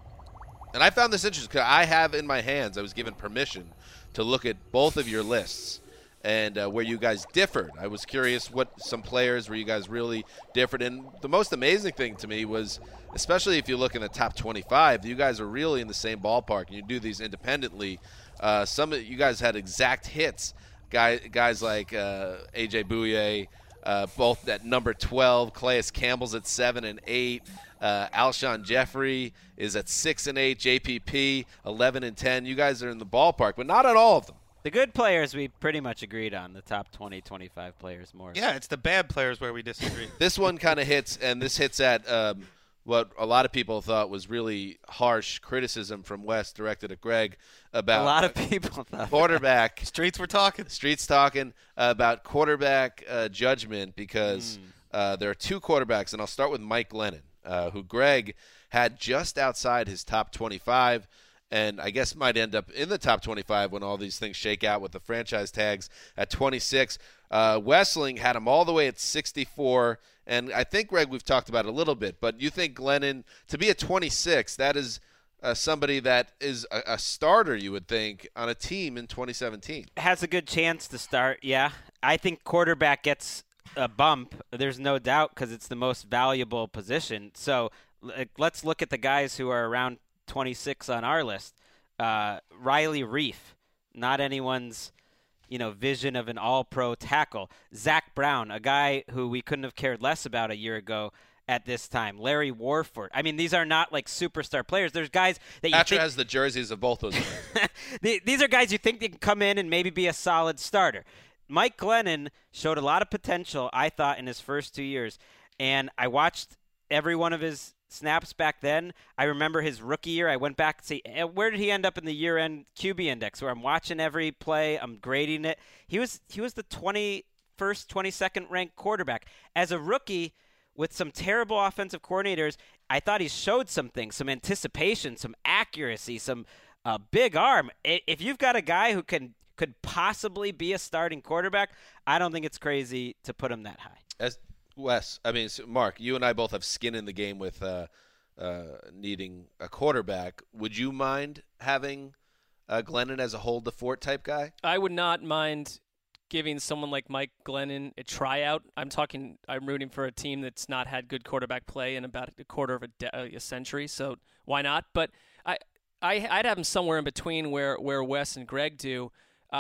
And I found this interesting because I have in my hands, I was given permission to look at both of your lists and where you guys differed. I was curious what some players where you guys really differed. And the most amazing thing to me was, especially if you look in the top 25, you guys are really in the same ballpark, and you do these independently. Some of you guys had exact hits. Guys like A.J. Bouye, both at number 12. Calais Campbell's at 7 and 8. Alshon Jeffrey is at 6 and 8. JPP 11 and 10. You guys are in the ballpark, but not on all of them. The good players we pretty much agreed on, the top 20, 25 players more. Yeah, it's the bad players where we disagree. This one kind of hits, and this hits at what a lot of people thought was really harsh criticism from Wes directed at Greg about a lot of people thought quarterback. Streets were talking. Streets talking about quarterback judgment, because there are two quarterbacks, and I'll start with Mike Glennon, who Greg had just outside his top 25. And I guess might end up in the top 25 when all these things shake out with the franchise tags at 26. Wessling had him all the way at 64. And I think, Greg, we've talked about it a little bit, but you think Glennon, to be at 26, that is somebody that is a starter, you would think, on a team in 2017. Has a good chance to start, yeah. I think quarterback gets a bump. There's no doubt, because it's the most valuable position. So let's look at the guys who are around 26 on our list. Riley Reif, not anyone's vision of an all-pro tackle. Zach Brown, a guy who we couldn't have cared less about a year ago at this time. Larry Warford. I mean, these are not like superstar players. There's guys that you think has the jerseys of both those guys. These are guys you think they can come in and maybe be a solid starter. Mike Glennon showed a lot of potential, I thought, in his first 2 years, and I watched every one of his snaps back then. I remember his rookie year. I went back to see where did he end up in the year-end QB index, where I'm watching every play, I'm grading it. He was the 21st, 22nd ranked quarterback. As a rookie with some terrible offensive coordinators, I thought he showed some things, some anticipation, some accuracy, some a big arm. If you've got a guy who could possibly be a starting quarterback, I don't think it's crazy to put him that high. As Wes, Mark, you and I both have skin in the game with needing a quarterback. Would you mind having Glennon as a hold the fort type guy? I would not mind giving someone like Mike Glennon a tryout. I'm rooting for a team that's not had good quarterback play in about a quarter of a century, so why not? But I'd have him somewhere in between where Wes and Greg do.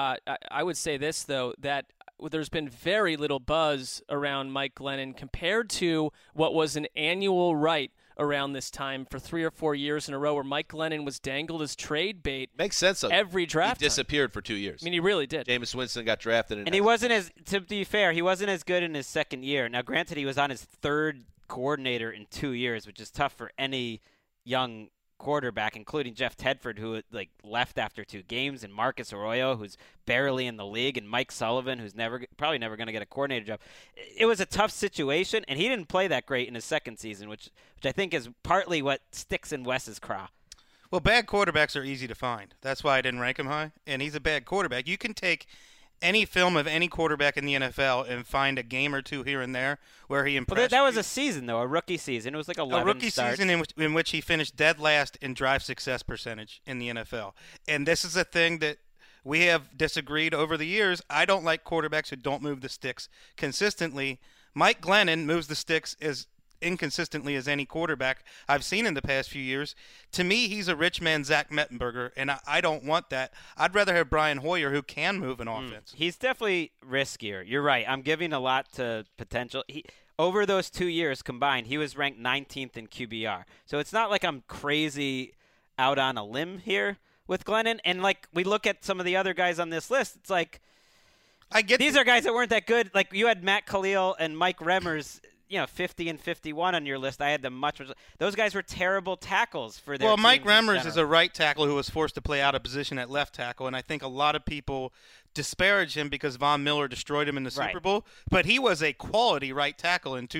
I would say this, though, that there's been very little buzz around Mike Glennon compared to what was an annual right around this time for 3 or 4 years in a row where Mike Glennon was dangled as trade bait. Makes sense. Every draft he disappeared for 2 years. I mean, he really did. Jameis Winston got drafted. And he wasn't to be fair, he wasn't as good in his second year. Now, granted, he was on his third coordinator in 2 years, which is tough for any young quarterback, including Jeff Tedford, who left after 2 games, and Marcus Arroyo, who's barely in the league, and Mike Sullivan, who's probably never going to get a coordinator job. It was a tough situation, and he didn't play that great in his second season, which I think is partly what sticks in Wes's craw. Well, bad quarterbacks are easy to find. That's why I didn't rank him high, and he's a bad quarterback. You can take any film of any quarterback in the NFL and find a game or two here and there where he impressed. Well, that was a season, though, a rookie season. It was like 11 a rookie starts. season in which he finished dead last in drive success percentage in the NFL. And this is a thing that we have disagreed over the years. I don't like quarterbacks who don't move the sticks consistently. Mike Glennon moves the sticks as inconsistently as any quarterback I've seen in the past few years. To me, he's a rich man Zach Mettenberger, and I don't want that. I'd rather have Brian Hoyer, who can move an offense. He's definitely riskier. You're right. I'm giving a lot to potential. Over those 2 years combined, he was ranked 19th in QBR. So it's not like I'm crazy out on a limb here with Glennon. And we look at some of the other guys on this list, it's like these are guys that weren't that good. Like you had Matt Khalil and Mike Remmers, 50 and 51 on your list. I had them much. Those guys were terrible tackles for their teams. Mike Remmers is a right tackle who was forced to play out of position at left tackle, and I think a lot of people disparage him because Von Miller destroyed him in the Super Bowl. But he was a quality right tackle in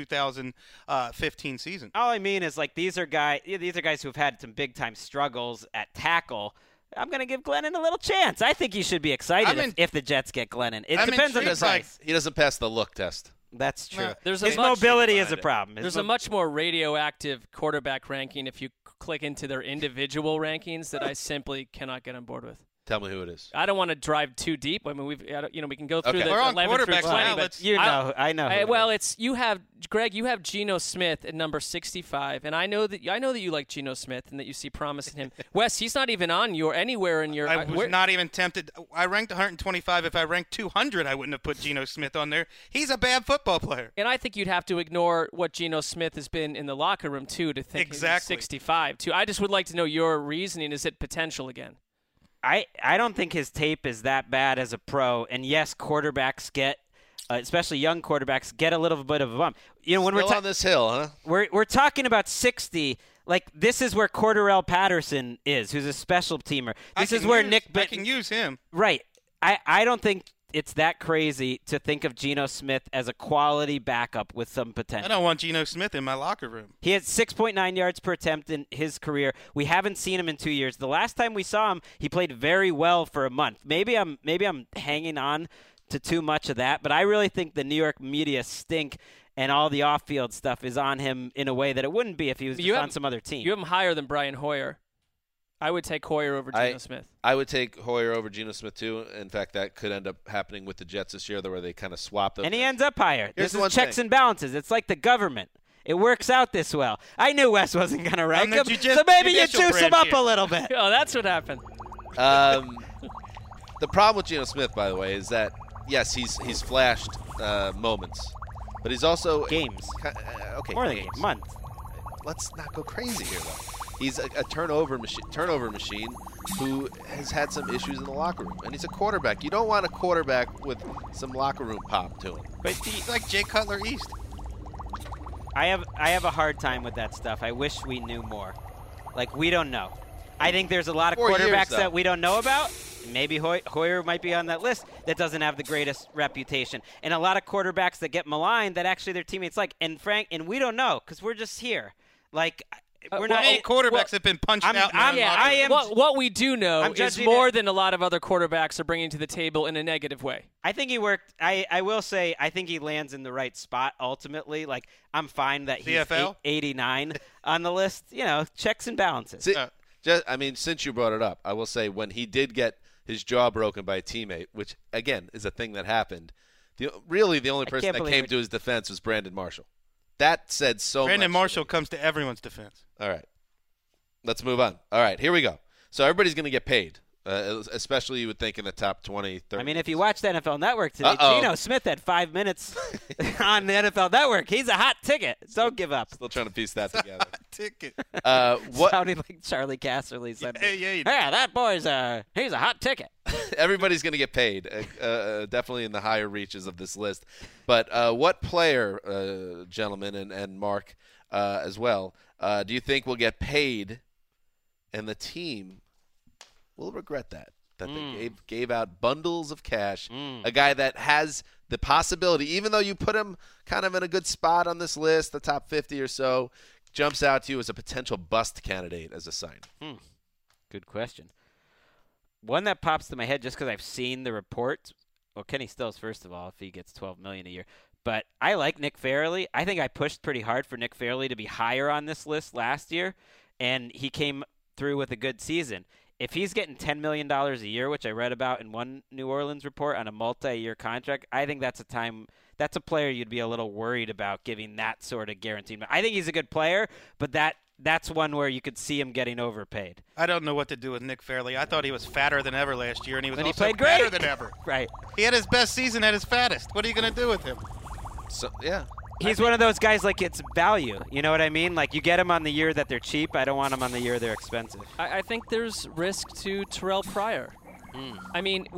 2015 season. All I mean is these are guys who have had some big time struggles at tackle. I'm going to give Glennon a little chance. I think he should be excited if the Jets get Glennon. It depends on the price. He doesn't pass the look test. That's true. His mobility is a problem. There's a much more radioactive quarterback ranking if you click into their individual rankings that I simply cannot get on board with. Tell me who it is. I don't want to drive too deep. I mean, we can go through the We're on 11 through 20. Now, but I know. You have Greg. You have Geno Smith at number 65, and I know that you like Geno Smith and that you see promise in him. Wes, he's not even on anywhere in your. I was not even tempted. I ranked 125. If I ranked 200, I wouldn't have put Geno Smith on there. He's a bad football player. And I think you'd have to ignore what Geno Smith has been in the locker room too to think he's 65 too. I just would like to know your reasoning. Is it potential again? I don't think his tape is that bad as a pro. And yes, quarterbacks get, especially young quarterbacks, get a little bit of a bump. When we're on this hill, huh? We're talking about 60. This is where Cordarrelle Patterson is, who's a special teamer. This is where Nick. I can use him. Right. I don't think it's that crazy to think of Geno Smith as a quality backup with some potential. I don't want Geno Smith in my locker room. He had 6.9 yards per attempt in his career. We haven't seen him in 2 years. The last time we saw him, he played very well for a month. Maybe I'm hanging on to too much of that, but I really think the New York media stink and all the off-field stuff is on him in a way that it wouldn't be if he was on some other team. You have him higher than Brian Hoyer. I would take Hoyer over Geno Smith. I would take Hoyer over Geno Smith, too. In fact, that could end up happening with the Jets this year, where they kind of swap those. And he ends up higher. This is checks and balances. It's like the government. It works out this well. I knew Wes wasn't going to rank him, so maybe you juice him up a little bit. Oh, that's what happened. The problem with Geno Smith, by the way, is that, yes, he's flashed moments, but he's also games. Okay, more than games. Months. Let's not go crazy here, though. He's a turnover machine who has had some issues in the locker room, and he's a quarterback. You don't want a quarterback with some locker room pop to him. But he's like Jay Cutler East. I have a hard time with that stuff. I wish we knew more. We don't know. I think there's a lot of quarterbacks that we don't know about. Maybe Hoyer might be on that list that doesn't have the greatest reputation. And a lot of quarterbacks that get maligned that actually their teammates like. And we don't know because we're just here. We're not 8 quarterbacks have been punched out. I am. What we do know is more than a lot of other quarterbacks are bringing to the table in a negative way. I think he worked. I will say I think he lands in the right spot ultimately. Like I'm fine that he's 89 on the list. Checks and balances. Since you brought it up, I will say when he did get his jaw broken by a teammate, which again is a thing that happened. The only person that came to his defense was Brandon Marshall. That said so much. Brandon Marshall comes to everyone's defense. All right. Let's move on. All right, here we go. So everybody's going to get paid, especially you would think in the top 20, 30. I mean, if you watch the NFL Network today, Geno Smith had 5 minutes on the NFL Network. He's a hot ticket. Don't give up. Still trying to piece that together. Hot ticket. Sounding like Charlie Casserly said. Yeah, that boy's he's a hot ticket. Everybody's going to get paid, definitely in the higher reaches of this list. But what player, gentlemen, and Mark as well, do you think will get paid and the team will regret that they gave out bundles of cash, a guy that has the possibility, even though you put him kind of in a good spot on this list, the top 50 or so, jumps out to you as a potential bust candidate as a sign? Good question. One that pops to my head just because I've seen the report. Well, Kenny Stills, first of all, if he gets $12 million a year. But I like Nick Fairley. I think I pushed pretty hard for Nick Fairley to be higher on this list last year, and he came through with a good season. If he's getting $10 million a year, which I read about in one New Orleans report on a multi-year contract, I think that's a player you'd be a little worried about giving that sort of guarantee. I think he's a good player, but that's one where you could see him getting overpaid. I don't know what to do with Nick Fairley. I thought he was fatter than ever last year, and he was also played better great. than ever. Right. He had his best season at his fattest. What are you going to do with him? So yeah. He's one of those guys, like, it's value. You know what I mean? Like, you get him on the year that they're cheap. I don't want him on the year they're expensive. I think there's risk to Terrell Pryor. I mean,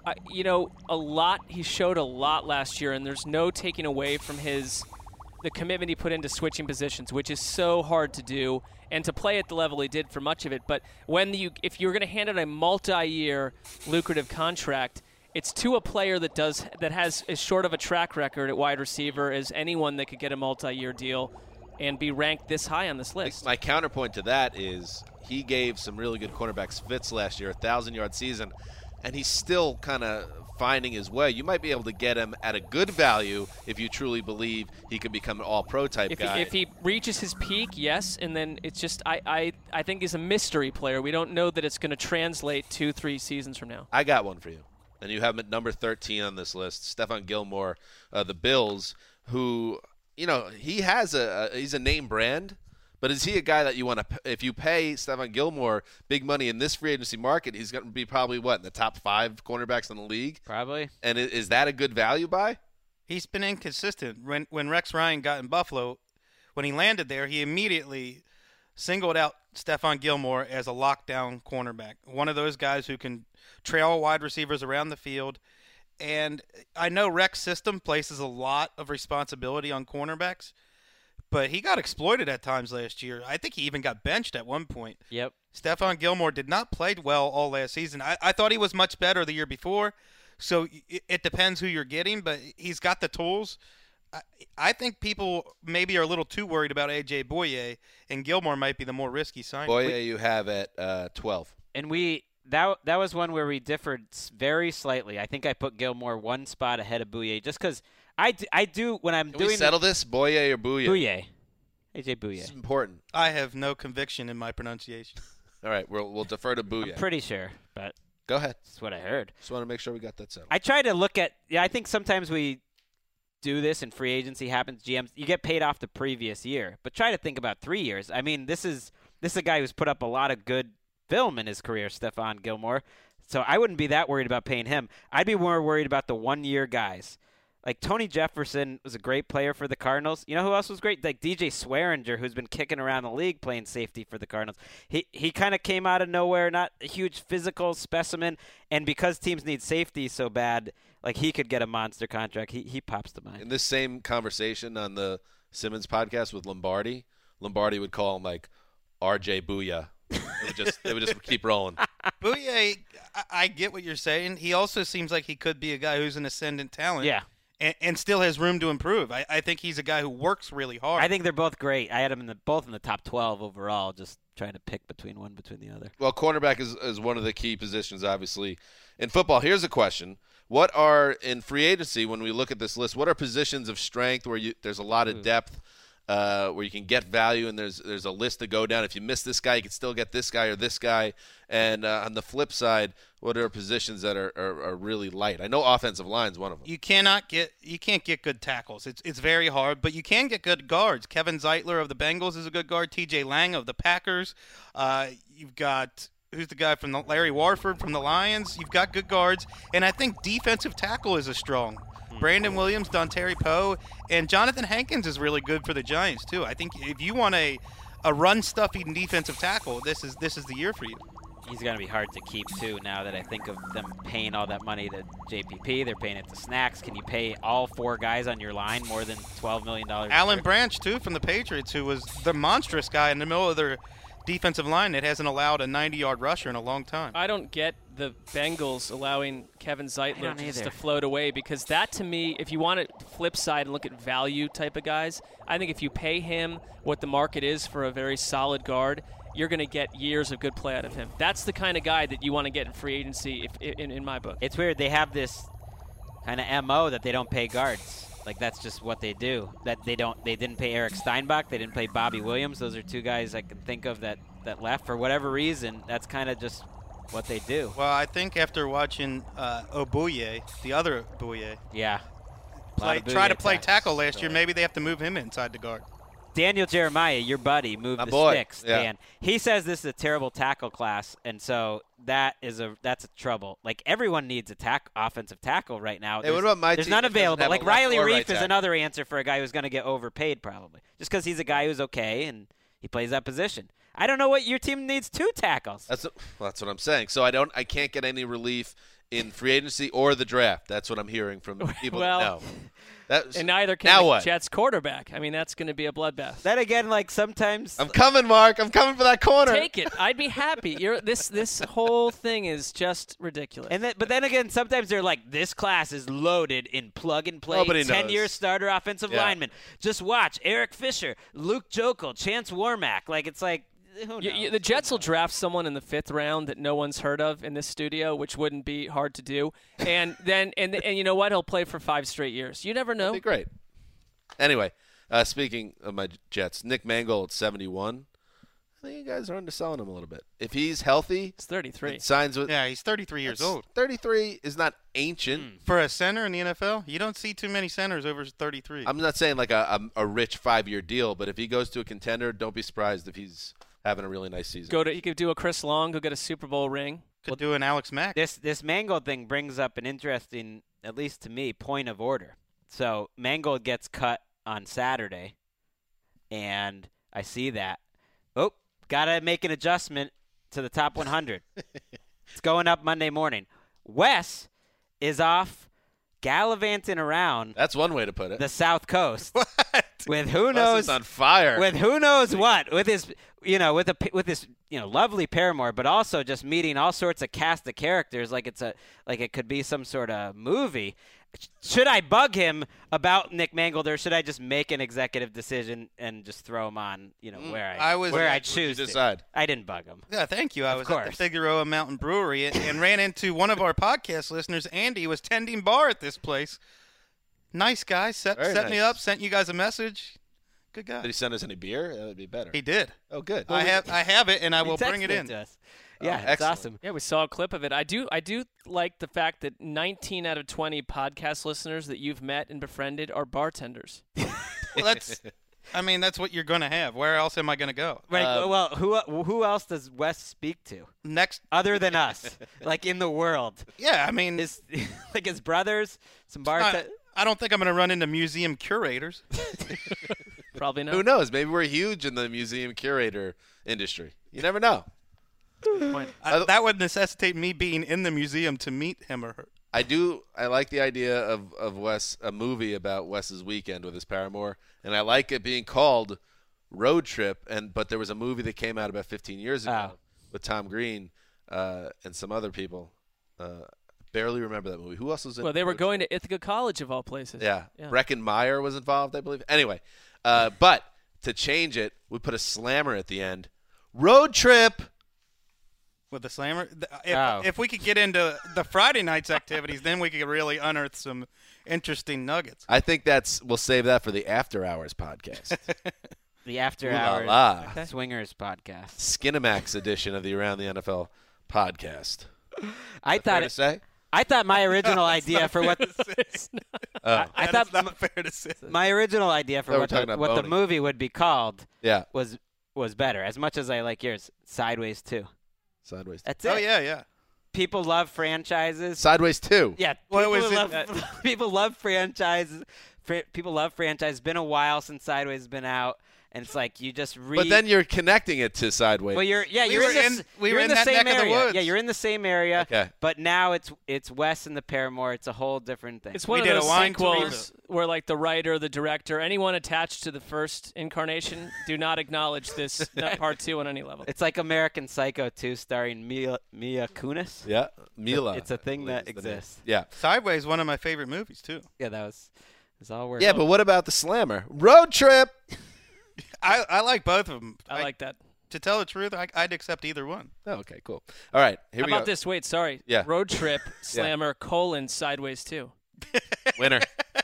he showed a lot last year, and there's no taking away from the commitment he put into switching positions, which is so hard to do, and to play at the level he did for much of it. But if you're going to hand out a multi-year lucrative contract, it's to a player that has as short of a track record at wide receiver as anyone that could get a multi-year deal and be ranked this high on this list. My counterpoint to that is he gave some really good cornerbacks fits last year, 1,000-yard season, and he's still kind of finding his way. You might be able to get him at a good value if you truly believe he could become an all-pro type guy. If he reaches his peak, yes, and then it's just I think he's a mystery player. We don't know that it's going to translate 2-3 seasons from now. I got one for you. And you have him at number 13 on this list, Stephon Gilmore, the Bills, who, he's a name brand, but is he a guy that you want to – if you pay Stephon Gilmore big money in this free agency market, he's going to be probably, in the top 5 cornerbacks in the league? Probably. And is that a good value buy? He's been inconsistent. When Rex Ryan got in Buffalo, when he landed there, he immediately singled out Stephon Gilmore as a lockdown cornerback, one of those guys who can trail wide receivers around the field. And I know Rex system places a lot of responsibility on cornerbacks, but he got exploited at times last year. I think he even got benched at one point. Yep. Stephon Gilmore did not play well all last season. I thought he was much better the year before, so it depends who you're getting, but he's got the tools. I think people maybe are a little too worried about A.J. Bouye, and Gilmore might be the more risky sign. Bouye you have at 12. And that was one where we differed very slightly. I think I put Gilmore one spot ahead of Bouye just because I do when I'm Can doing – we settle this? Bouye or Bouye? Bouye. A.J. Bouye. It's important. I have no conviction in my pronunciation. All right, we'll defer to Bouye. I'm pretty sure, but – Go ahead. That's what I heard. Just want to make sure we got that settled. I try to look at – I think sometimes we – do this and free agency happens, GMs, you get paid off the previous year. But try to think about 3 years. I mean, this is a guy who's put up a lot of good film in his career, Stephon Gilmore. So I wouldn't be that worried about paying him. I'd be more worried about the 1-year guys. Like Tony Jefferson was a great player for the Cardinals. You know who else was great? Like DJ Swearinger, who's been kicking around the league playing safety for the Cardinals. He kind of came out of nowhere, not a huge physical specimen, and because teams need safety so bad, like he could get a monster contract. He pops to mind. In this same conversation on the Simmons podcast with Lombardi would call him like RJ Booyah. It would just keep rolling. Bouye, I get what you're saying. He also seems like he could be a guy who's an ascendant talent. Yeah. and still has room to improve. I think he's a guy who works really hard. I think they're both great. I had them both in the top 12 overall, just trying to pick between the other. Well, cornerback is one of the key positions, obviously, in football. Here's a question. What are, in free agency, when we look at this list, what are positions of strength where there's a lot of depth, where you can get value, and there's a list to go down? If you miss this guy, you can still get this guy or this guy. And on the flip side, what are positions that are really light? I know offensive line is one of them. You can't get good tackles. It's very hard, but you can get good guards. Kevin Zeitler of the Bengals is a good guard. T.J. Lang of the Packers. You've got who's the guy from Larry Warford from the Lions. You've got good guards, and I think defensive tackle is a strong. Brandon Williams, Dontari Poe, and Jonathan Hankins is really good for the Giants too. I think if you want a run-stuffing defensive tackle, this is the year for you. He's going to be hard to keep, too, now that I think of them paying all that money to JPP. They're paying it to Snacks. Can you pay all 4 guys on your line more than $12 million? Alan Branch, too, from the Patriots, who was the monstrous guy in the middle of their defensive line that hasn't allowed a 90-yard rusher in a long time. I don't get the Bengals allowing Kevin Zeitler just to float away, because that, to me, if you want to flip side and look at value type of guys, I think if you pay him what the market is for a very solid guard, you're going to get years of good play out of him. That's the kind of guy that you want to get in free agency, in my book. It's weird. They have this kind of MO that they don't pay guards. Like, that's just what they do. That they didn't pay Eric Steinbach. They didn't pay Bobby Williams. Those are 2 guys I can think of that left. For whatever reason, that's kind of just what they do. Well, I think after watching Obuye, the other Obuye, try to play tackle last year, maybe they have to move him inside the guard. Daniel Jeremiah, your buddy, moved the sticks. Yeah. Dan. He says this is a terrible tackle class, and so that's a trouble. Like, everyone needs offensive tackle right now. Hey, what about my There's team none available. Like, Riley Reif is another answer for a guy who's going to get overpaid probably, just because he's a guy who's okay and he plays that position. I don't know what your team needs 2 tackles. That's what I'm saying. So I can't get any relief in free agency or the draft. That's what I'm hearing from people that know. And neither can the Jets quarterback. I mean, that's going to be a bloodbath. Then again, like, sometimes I'm coming, Mark. I'm coming for that corner. Take it. I'd be happy. This whole thing is just ridiculous. But then again, sometimes they're like, this class is loaded in plug and play 10-year starter offensive linemen. Just watch Eric Fisher, Luke Jokel, Chance Warmack. Like, it's like, who knows? The Jets will draft someone in the 5th round that no one's heard of in this studio, which wouldn't be hard to do. And then and you know what? He'll play for 5 straight years. You never know. That'd be great. Anyway, speaking of my Jets, Nick Mangold at 71. I think you guys are underselling him a little bit. If he's healthy, he's 33. Signs with he's 33 years old. 33 is not ancient for a center in the NFL. You don't see too many centers over 33. I'm not saying like a rich 5-year deal, but if he goes to a contender, don't be surprised if he's having a really nice season. He could do a Chris Long, go get a Super Bowl ring. Could do an Alex Mack. This Mangold thing brings up an interesting, at least to me, point of order. So Mangold gets cut on Saturday, and I see that. Oh, got to make an adjustment to the top 100. It's going up Monday morning. Wes is off gallivanting around. That's one way to put it. The South Coast. What? With who knows? on fire. With who knows what? With his, with this lovely paramour, but also just meeting all sorts of cast of characters, like it could be some sort of movie. Should I bug him about Nick Mangold, or should I just make an executive decision and just throw him on, where I choose to decide? I didn't bug him. Yeah, thank you. I was at the Figueroa Mountain Brewery and ran into one of our podcast listeners. Andy was tending bar at this place. Nice guy. Set me up. Sent you guys a message. Good guy. Did he send us any beer? That would be better. He did. Oh, good. I have it, and I will bring it in. To us. Yeah, it's excellent. awesome. Yeah, we saw a clip of it. I do like the fact that 19 out of 20 podcast listeners that you've met and befriended are bartenders. Well, that's what you're going to have. Where else am I going to go? Right. Well, who else does Wes speak to? Next, other than us, like in the world. Yeah, I mean, his brothers, some bartenders. I don't think I'm going to run into museum curators. Probably not. Who knows? Maybe we're huge in the museum curator industry. You never know. That would necessitate me being in the museum to meet him or her. I like the idea of Wes, a movie about Wes's weekend with his paramour, and I like it being called Road Trip. But there was a movie that came out about 15 years ago with Tom Green and some other people. barely remember that movie. Who else was in it? Well, they were going to Ithaca College of all places. Yeah. Breckin Meyer was involved, I believe. Anyway, but to change it, we put a slammer at the end. Road trip. With the slammer? If we could get into the Friday night's activities, then we could really unearth some interesting nuggets. I think we'll save that for the After Hours podcast. The After Hours Swingers podcast. Skinamax edition of the Around the NFL podcast. I thought my original idea for what I thought not fair to say. My original idea for what the movie would be called was better. As much as I like yours, Sideways 2. Sideways 2. That's it. Oh yeah. People love franchises. Sideways 2. Yeah, people love franchises. People love franchises. It's been a while since Sideways has been out. And it's like you just read. But then you're connecting it to Sideways. Well, you're in the same area. Yeah, you're in the same area. Okay. But now it's Wes and the Paramore. It's a whole different thing. It's one of those sequels where, like, the writer, the director, anyone attached to the first incarnation do not acknowledge this part 2 on any level. It's like American Psycho 2 starring Mila Kunis. Yeah, Mila. It's a thing that exists. Yeah. Sideways, one of my favorite movies too. Yeah, it's all work. Yeah, but what about the slammer? Road trip. I like both of them. I like that. To tell the truth, I'd accept either one. Oh, okay, cool. All right, here we go. How about this? Wait, sorry. Yeah. Road trip, slammer, Sideways 2. Winner.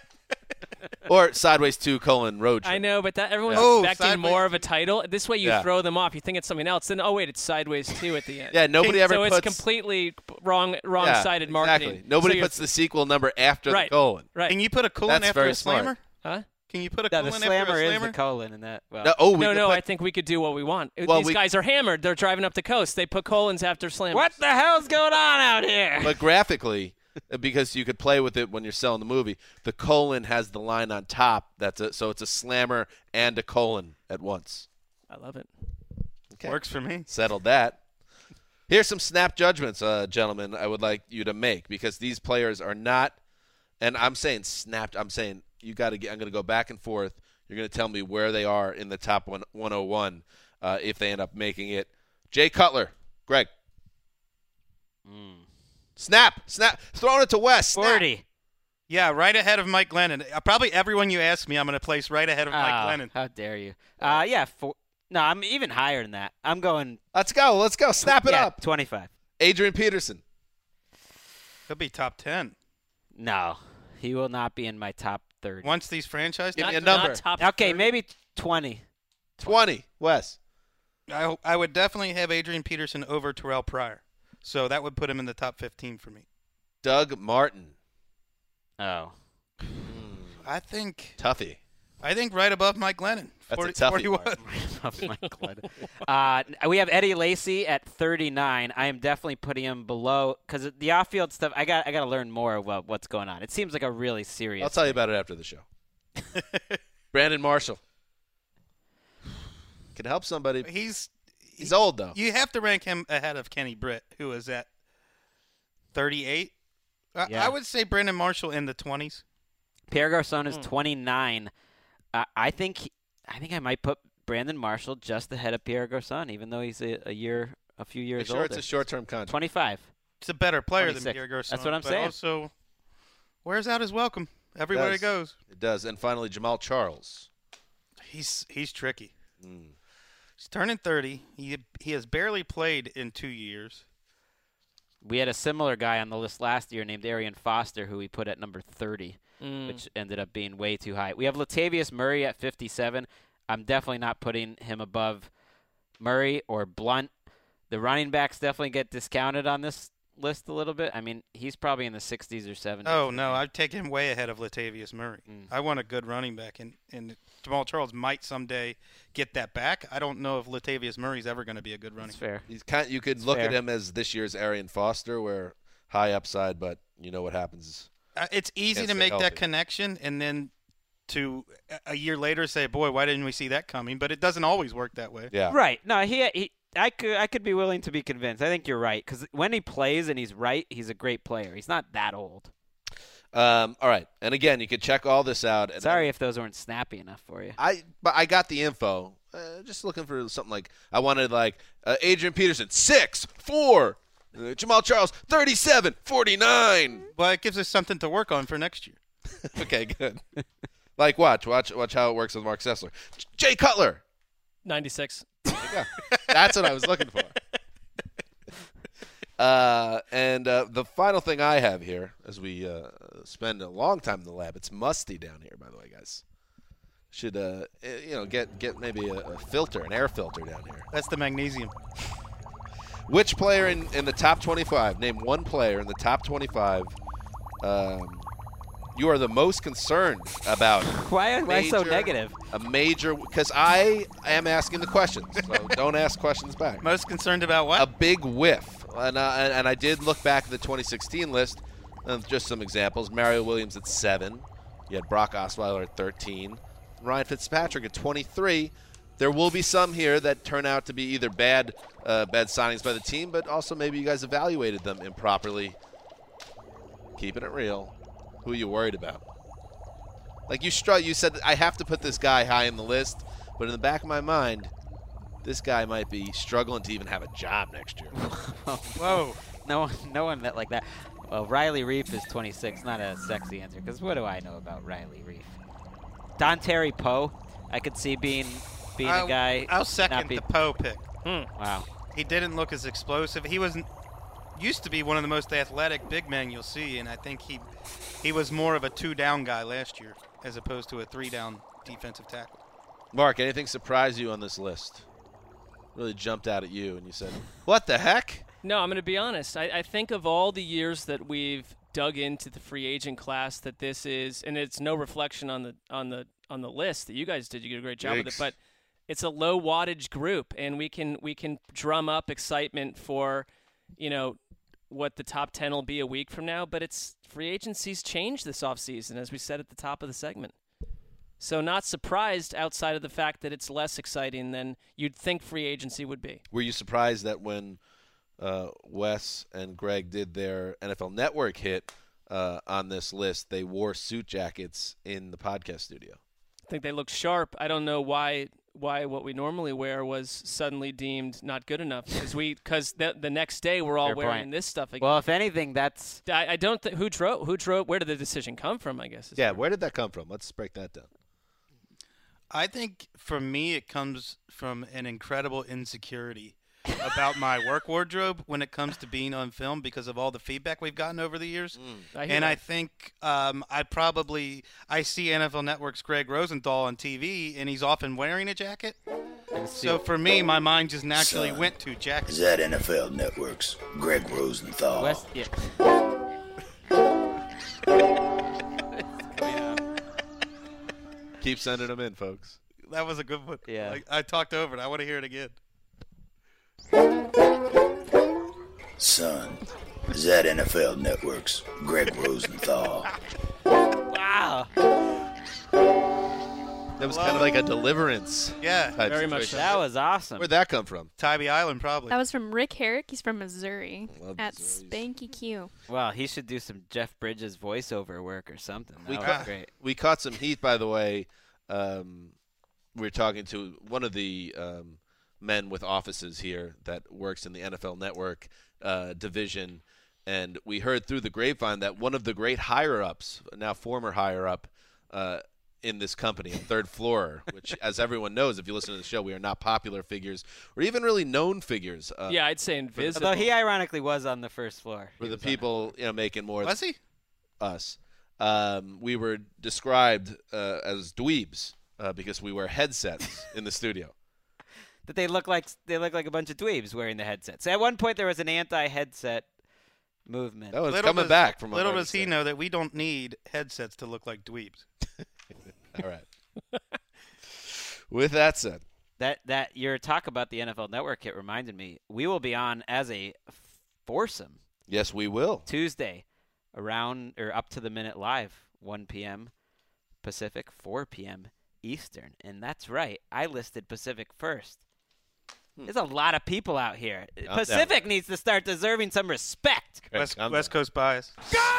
Or Sideways 2, road trip. I know, but everyone's expecting more of a title. This way you throw them off. You think it's something else. Then, wait, it's Sideways 2 at the end. Yeah, nobody ever puts... So it's completely wrong-sided marketing. Exactly. Nobody puts the sequel number after the colon. Right. Can you put a colon after a slammer? Huh? Can you put a colon the after slammer a slammer? is the colon in that. Well. No, I think we could do what we want. These guys are hammered. They're driving up the coast. They put colons after slammers. What the hell's going on out here? But graphically, because you could play with it when you're selling the movie, the colon has the line on top. So it's a slammer and a colon at once. I love it. Okay. Works for me. Settled that. Here's some snap judgments, gentlemen, I would like you to make, because these players are not, and I'm saying snapped, I'm saying I'm going to go back and forth. You're going to tell me where they are in the top 101 if they end up making it. Jay Cutler, Greg. Snap. Throwing it to Wes. 40. Yeah, right ahead of Mike Glennon. Probably everyone you ask me, I'm going to place right ahead of Mike Glennon. How dare you? No, I'm even higher than that. I'm going. Let's go. Snap it up. 25. Adrian Peterson. He'll be top 10. No, he will not be in my top 30. Once these franchise, give me a number. Okay, maybe 20. 20. Wes. I would definitely have Adrian Peterson over Terrell Pryor, so that would put him in the top 15 for me. Doug Martin. Oh. I think Tuffy. I think right above Mike Glennon. That's a toughie. 41. Above Mike Glennon. We have Eddie Lacy at 39. I am definitely putting him below because the off-field stuff. I got to learn more about what's going on. It seems like a really serious. I'll tell you about it after the show. Brandon Marshall can help somebody. He's old though. You have to rank him ahead of Kenny Britt, who is at 38. I would say Brandon Marshall in the 20s. Pierre Garçon is 29. I think I might put Brandon Marshall just ahead of Pierre Garçon, even though he's a few years older. It's a short-term contract. 25. It's a better player 26. than Pierre Garçon. That's what I'm but saying. Also, wears out his welcome everywhere he goes. It does. And finally, Jamal Charles. He's tricky. He's turning 30. He has barely played in 2 years. We had a similar guy on the list last year named Arian Foster, who we put at number 30. Which ended up being way too high. We have Latavius Murray at 57. I'm definitely not putting him above Murray or Blunt. The running backs definitely get discounted on this list a little bit. I mean, he's probably in the 60s or 70s. Oh, no, I'd take him way ahead of Latavius Murray. I want a good running back, and Jamal Charles might someday get that back. I don't know if Latavius Murray's ever going to be a good running back. Fair. You could look at him as this year's Arian Foster, where high upside, but you know what happens. It's easy to make that connection and then to a year later say, boy, why didn't we see that coming? But it doesn't always work that way. Yeah. Right. No, I could be willing to be convinced. I think you're right because when he plays and he's right, he's a great player. He's not that old. All right. And again, you can check all this out. Sorry if those weren't snappy enough for you. But I got the info. Just looking for something I wanted Adrian Peterson, 6'4", Jamal Charles, 37-49. Well, it gives us something to work on for next year. Okay, good. Like, watch how it works with Mark Sessler. Jay Cutler, 96. There you go. That's what I was looking for. And the final thing I have here, as we spend a long time in the lab, it's musty down here, by the way, guys. Should get maybe a filter, an air filter down here. That's the magnesium. Which player in the top 25? Name one player in the top 25. You are the most concerned about. Why so negative? A major, because I am asking the questions, so don't ask questions back. Most concerned about what? A big whiff, and I did look back at the 2016 list. Just some examples: Mario Williams at 7. You had Brock Osweiler at 13. Ryan Fitzpatrick at 23. There will be some here that turn out to be either bad signings by the team, but also maybe you guys evaluated them improperly. Keeping it real. Who are you worried about? Like you said, I have to put this guy high in the list, but in the back of my mind, this guy might be struggling to even have a job next year. Whoa. No one meant like that. Well, Riley Reif is 26. Not a sexy answer, because what do I know about Riley Reif? Dontari Poe, I could see being a guy. I'll second the Poe pick. Wow. He didn't look as explosive. He used to be one of the most athletic big men you'll see, and I think he was more of a 2-down guy last year as opposed to a 3-down defensive tackle. Mark, anything surprised you on this list? Really jumped out at you, and you said, "What the heck?" No, I'm going to be honest. I think of all the years that we've dug into the free agent class that this is, and it's no reflection on the list that you guys did. You did a great job with it, but it's a low wattage group, and we can drum up excitement for, what the top 10 will be a week from now, but it's free agency's changed this offseason, as we said at the top of the segment. So not surprised outside of the fact that it's less exciting than you'd think free agency would be. Were you surprised that when Wes and Greg did their NFL Network hit on this list, they wore suit jackets in the podcast studio? I think they look sharp. I don't know why what we normally wear was suddenly deemed not good enough because the next day we're all wearing this stuff again. Well, if anything, that's I don't think who drove where did the decision come from, I guess. Where did that come from? Let's break that down. I think for me it comes from an incredible insecurity about my work wardrobe when it comes to being on film because of all the feedback we've gotten over the years. I think I see NFL Network's Greg Rosenthal on TV, and he's often wearing a jacket. So for me, my mind just naturally went to jackets. Is that NFL Network's Greg Rosenthal? Keep sending them in, folks. That was a good one. Yeah. I talked over it. I want to hear it again. Son, is that NFL Network's Greg Rosenthal? Wow. That was kind of like a Deliverance. Yeah, very much so. That was awesome. Where'd that come from? Tybee Island, probably. That was from Rick Herrick. He's from Missouri at Missouri's. Spanky Q. Wow, he should do some Jeff Bridges voiceover work or something. That was great. We caught some heat, by the way. We were talking to one of the men with offices here that works in the NFL Network division, and we heard through the grapevine that one of the great higher-ups, now former higher-up, in this company, a third floor, which, as everyone knows, if you listen to the show, we are not popular figures or even really known figures. I'd say invisible. Although he ironically was on the first floor. For the people making more was he? Us. We were described as dweebs because we wear headsets in the studio. That they look like a bunch of dweebs wearing the headsets. So at one point there was an anti-headset movement. That was coming back from little does he know that we don't need headsets to look like dweebs. All right. With that said, that your talk about the NFL Network hit reminded me. We will be on as a foursome. Yes, we will. Tuesday, around or up to the minute live, 1 p.m. Pacific, 4 p.m. Eastern, and that's right. I listed Pacific first. There's a lot of people out here. Pacific needs to start deserving some respect. West Coast bias.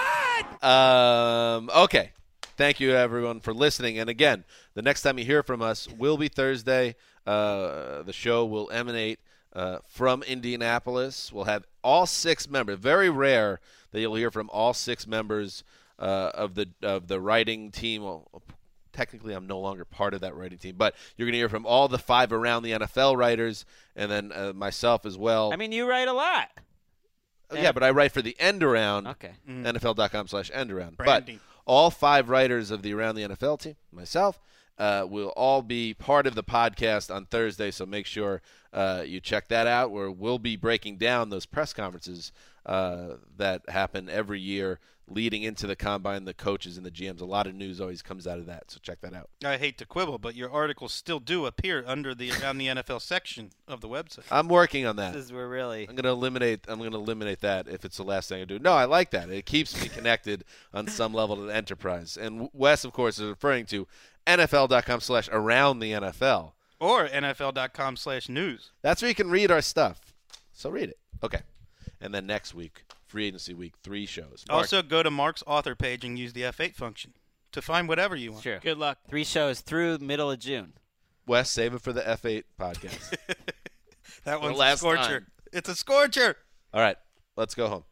God! Okay. Thank you, everyone, for listening. And, again, the next time you hear from us will be Thursday. The show will emanate from Indianapolis. We'll have all 6 members. Very rare that you'll hear from all 6 members of the writing team. Well, technically, I'm no longer part of that writing team, but you're going to hear from all the 5 Around the NFL writers, and then myself as well. I mean, you write a lot. Yeah, but I write for the End Around. Okay. NFL.com/endaround. Branding. But all 5 writers of the Around the NFL team, myself, will all be part of the podcast on Thursday, so make sure you check that out, where we'll be breaking down those press conferences that happen every year leading into the Combine, the coaches and the GMs. A lot of news always comes out of that, so check that out. I hate to quibble, but your articles still do appear under the Around the NFL section of the website. I'm working on that. This is where really. I'm going to eliminate that if it's the last thing I do. No, I like that. It keeps me connected on some level to the enterprise. And Wes, of course, is referring to NFL.com/around the NFL. Or NFL.com/news. That's where you can read our stuff. So read it. Okay. And then next week, Free Agency Week, 3 shows. Mark. Also, go to Mark's author page and use the F8 function to find whatever you want. Sure. Good luck. 3 shows through middle of June. Wes, save it for the F8 podcast. That one's a scorcher. Time. It's a scorcher. All right. Let's go home.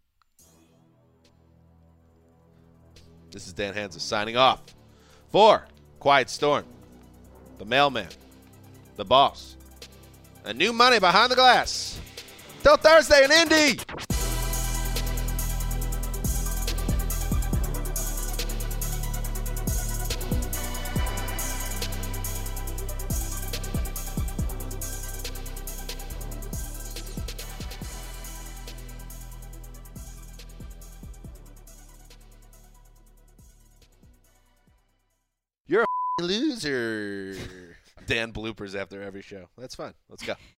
This is Dan Hanzus signing off for Quiet Storm, the Mailman, the Boss, and New Money Behind the Glass. Till Thursday in Indy. You're a loser. Dan bloopers after every show. That's fun. Let's go.